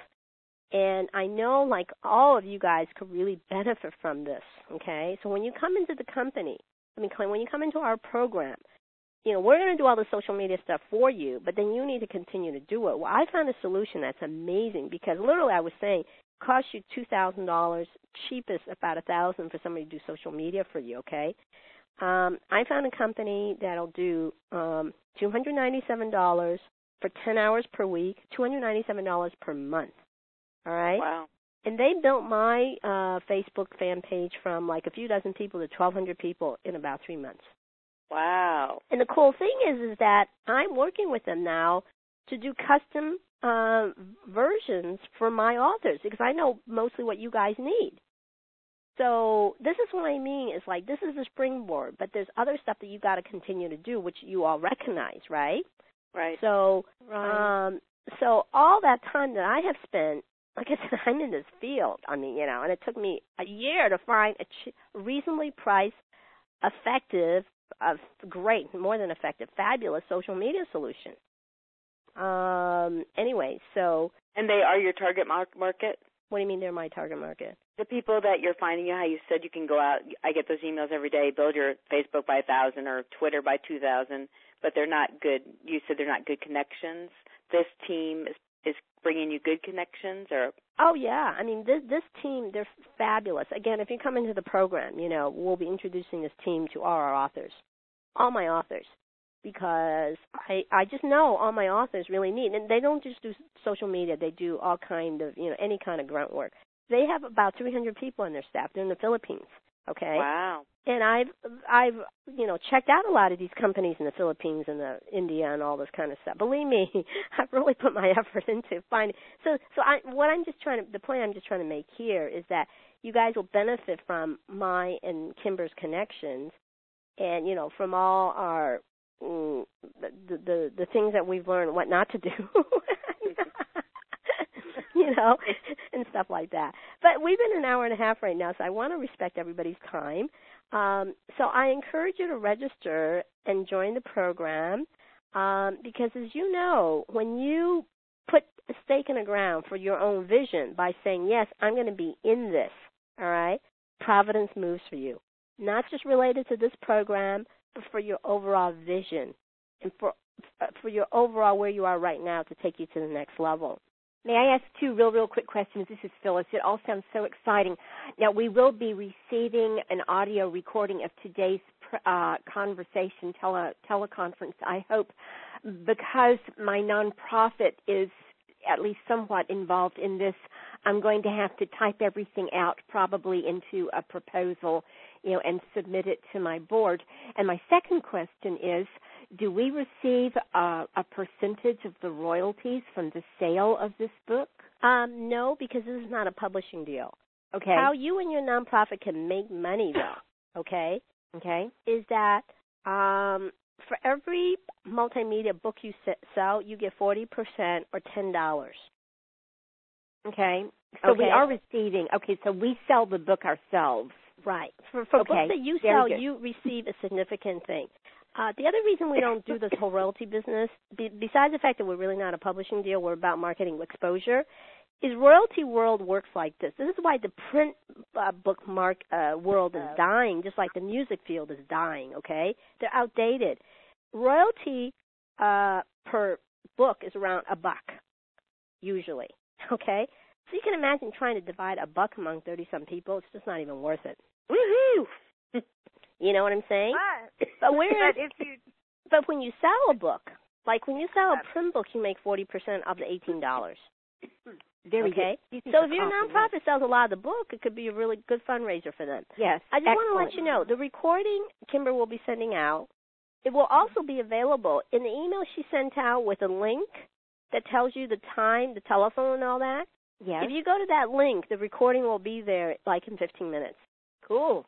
and I know, like, all of you guys could really benefit from this, okay? So when you come into the company, I mean, when you come into our program, you know, we're going to do all the social media stuff for you, but then you need to continue to do it. Well, I found a solution that's amazing because literally I was saying it costs you two thousand dollars, cheapest about one thousand dollars for somebody to do social media for you, okay? Um, I found a company that'll do um, two hundred ninety-seven dollars for ten hours per week, two hundred ninety-seven dollars per month, all right? Wow. And they built my uh, Facebook fan page from like a few dozen people to twelve hundred people in about three months. Wow. And the cool thing is, is that I'm working with them now to do custom uh, versions for my authors because I know mostly what you guys need. So this is what I mean. It's like this is the springboard, but there's other stuff that you got to continue to do, which you all recognize, right? Right. So, right. um, so all that time that I have spent, like I said, I'm in this field. I mean, you know, and it took me a year to find a ch- reasonably priced, effective, uh, great, more than effective, fabulous social media solution. Um. Anyway, so. And they are your target market? What do you mean they're my target market? The people that you're finding, you know, how you said you can go out, I get those emails every day, build your Facebook by one thousand or Twitter by two thousand, but they're not good, you said they're not good connections. This team is, is bringing you good connections? Or? Oh, yeah. I mean, this, this team, they're fabulous. Again, if you come into the program, you know, we'll be introducing this team to all our authors, all my authors, because I, I just know all my authors really need, and they don't just do social media, they do all kind of, you know, any kind of grunt work. They have about three hundred people on their staff. They're in the Philippines, okay? Wow. And I've, I've, you know, checked out a lot of these companies in the Philippines and the India and all this kind of stuff. Believe me, I've really put my effort into finding. So, so I, what I'm just trying to, the point I'm just trying to make here is that you guys will benefit from my and Kimber's connections, and you know, from all our, mm, the, the the things that we've learned, what not to do. You know, and stuff like that. But we've been an hour and a half right now, so I want to respect everybody's time. Um, so I encourage you to register and join the program um, because, as you know, when you put a stake in the ground for your own vision by saying, yes, I'm going to be in this, all right, providence moves for you, not just related to this program, but for your overall vision and for for your overall where you are right now to take you to the next level. May I ask two real, real quick questions? This is Phyllis. It all sounds so exciting. Now, we will be receiving an audio recording of today's uh, conversation, tele, teleconference, I hope, because my nonprofit is at least somewhat involved in this. I'm going to have to type everything out probably into a proposal, you know, and submit it to my board. And my second question is, do we receive uh, a percentage of the royalties from the sale of this book? Um, no, because this is not a publishing deal. Okay. How you and your nonprofit can make money, though, okay, okay, is that um, for every multimedia book you sell, you get forty percent or ten dollars. Okay. So okay. we are receiving, okay, so we sell the book ourselves. Right. For, for okay. books that you sell, you receive a significant thing. Uh, the other reason we don't do this whole royalty business, be, besides the fact that we're really not a publishing deal, we're about marketing exposure, is Royalty World works like this. This is why the print uh, book mark, uh, world is dying, just like the music field is dying, okay? They're outdated. Royalty uh, per book is around a buck, usually, okay? So you can imagine trying to divide a buck among thirty-some people. It's just not even worth it. Woohoo! You know what I'm saying? But, but, whereas, but if you, but when you sell a book, like when you sell a print book, you make forty percent of the eighteen dollars. Very okay. Good. So if your nonprofit sells a lot of the book, it could be a really good fundraiser for them. Yes. I just excellent. want to let you know the recording Kimber will be sending out. It will also be available in the email she sent out with a link that tells you the time, the telephone, and all that. Yes. If you go to that link, the recording will be there like in fifteen minutes. Cool.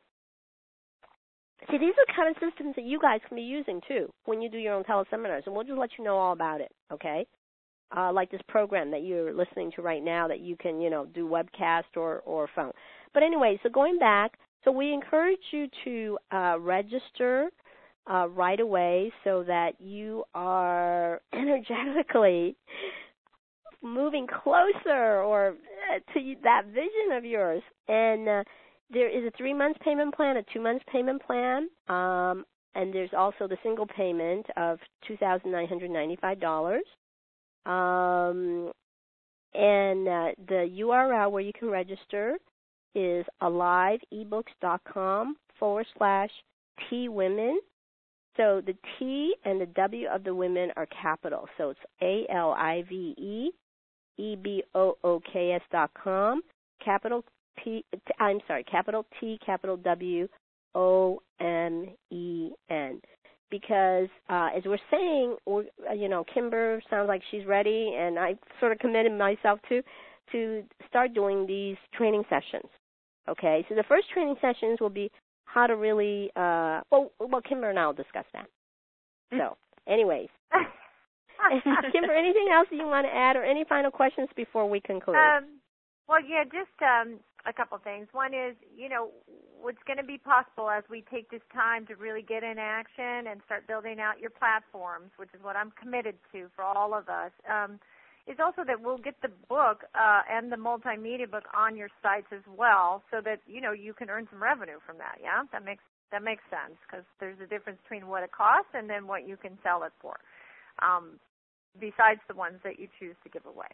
See, these are the kind of systems that you guys can be using, too, when you do your own teleseminars, and we'll just let you know all about it, okay? Uh, like this program that you're listening to right now that you can, you know, do webcast or, or phone. But anyway, so going back, so we encourage you to uh, register uh, right away so that you are energetically moving closer or uh, to that vision of yours. And uh, there is a three-month payment plan, a two-month payment plan, um, and there's also the single payment of two thousand nine hundred ninety-five dollars. Um, and uh, the U R L where you can register is aliveebooks.com forward slash T women. So the T and the W of the women are capital. So it's A L I V E E B O O K S dot com capital P, I'm sorry, capital T, capital W, O M E N. Because uh, as we're saying, we're, you know, Kimber sounds like she's ready, and I sort of committed myself to to start doing these training sessions. Okay, so the first training sessions will be how to really, uh, well, well, Kimber and I will discuss that. So, anyways. Kimber, anything else you want to add or any final questions before we conclude? Um, well, yeah, just um, a couple things. One is, you know, what's going to be possible as we take this time to really get in action and start building out your platforms, which is what I'm committed to for all of us, um, is also that we'll get the book uh, and the multimedia book on your sites as well, so that, you know, you can earn some revenue from that. Yeah, that makes that makes sense, because there's a difference between what it costs and then what you can sell it for, um, besides the ones that you choose to give away.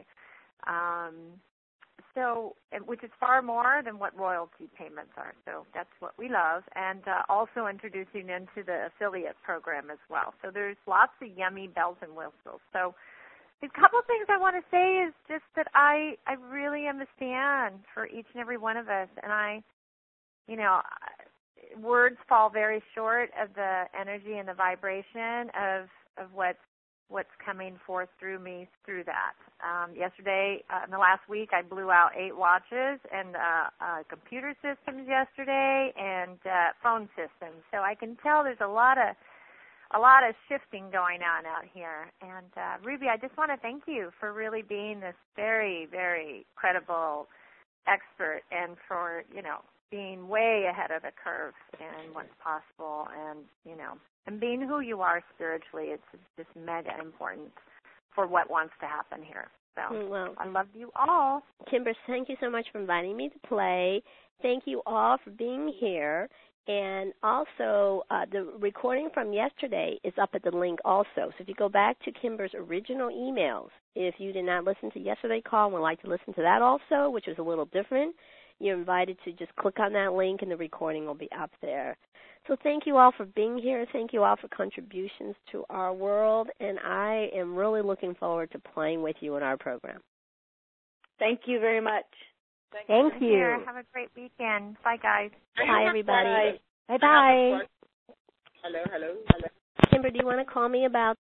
Um, so, which is far more than what royalty payments are. So that's what we love, and uh, also introducing into the affiliate program as well. So there's lots of yummy bells and whistles. So. A couple of things I want to say is just that I, I really am a stand for each and every one of us. And I, you know, words fall very short of the energy and the vibration of, of what's, what's coming forth through me through that. Um, yesterday, uh, in the last week, I blew out eight watches and uh, uh, computer systems yesterday and uh, phone systems. So I can tell there's a lot of A lot of shifting going on out here. And, uh, Ruby, I just want to thank you for really being this very, very credible expert and for, you know, being way ahead of the curve in what's possible and, you know, and being who you are spiritually. It's just mega important for what wants to happen here. So well, I love you all. Kimber, thank you so much for inviting me to play. Thank you all for being here. And also, uh, the recording from yesterday is up at the link also. So if you go back to Kimber's original emails, if you did not listen to yesterday's call and would like to listen to that also, which was a little different, you're invited to just click on that link and the recording will be up there. So thank you all for being here. Thank you all for contributions to our world. And I am really looking forward to playing with you in our program. Thank you very much. Thank, Thank you. you. Have a great weekend. Bye, guys. Bye, everybody. Bye. Bye-bye. Hello, hello, hello. Kimber, do you want to call me about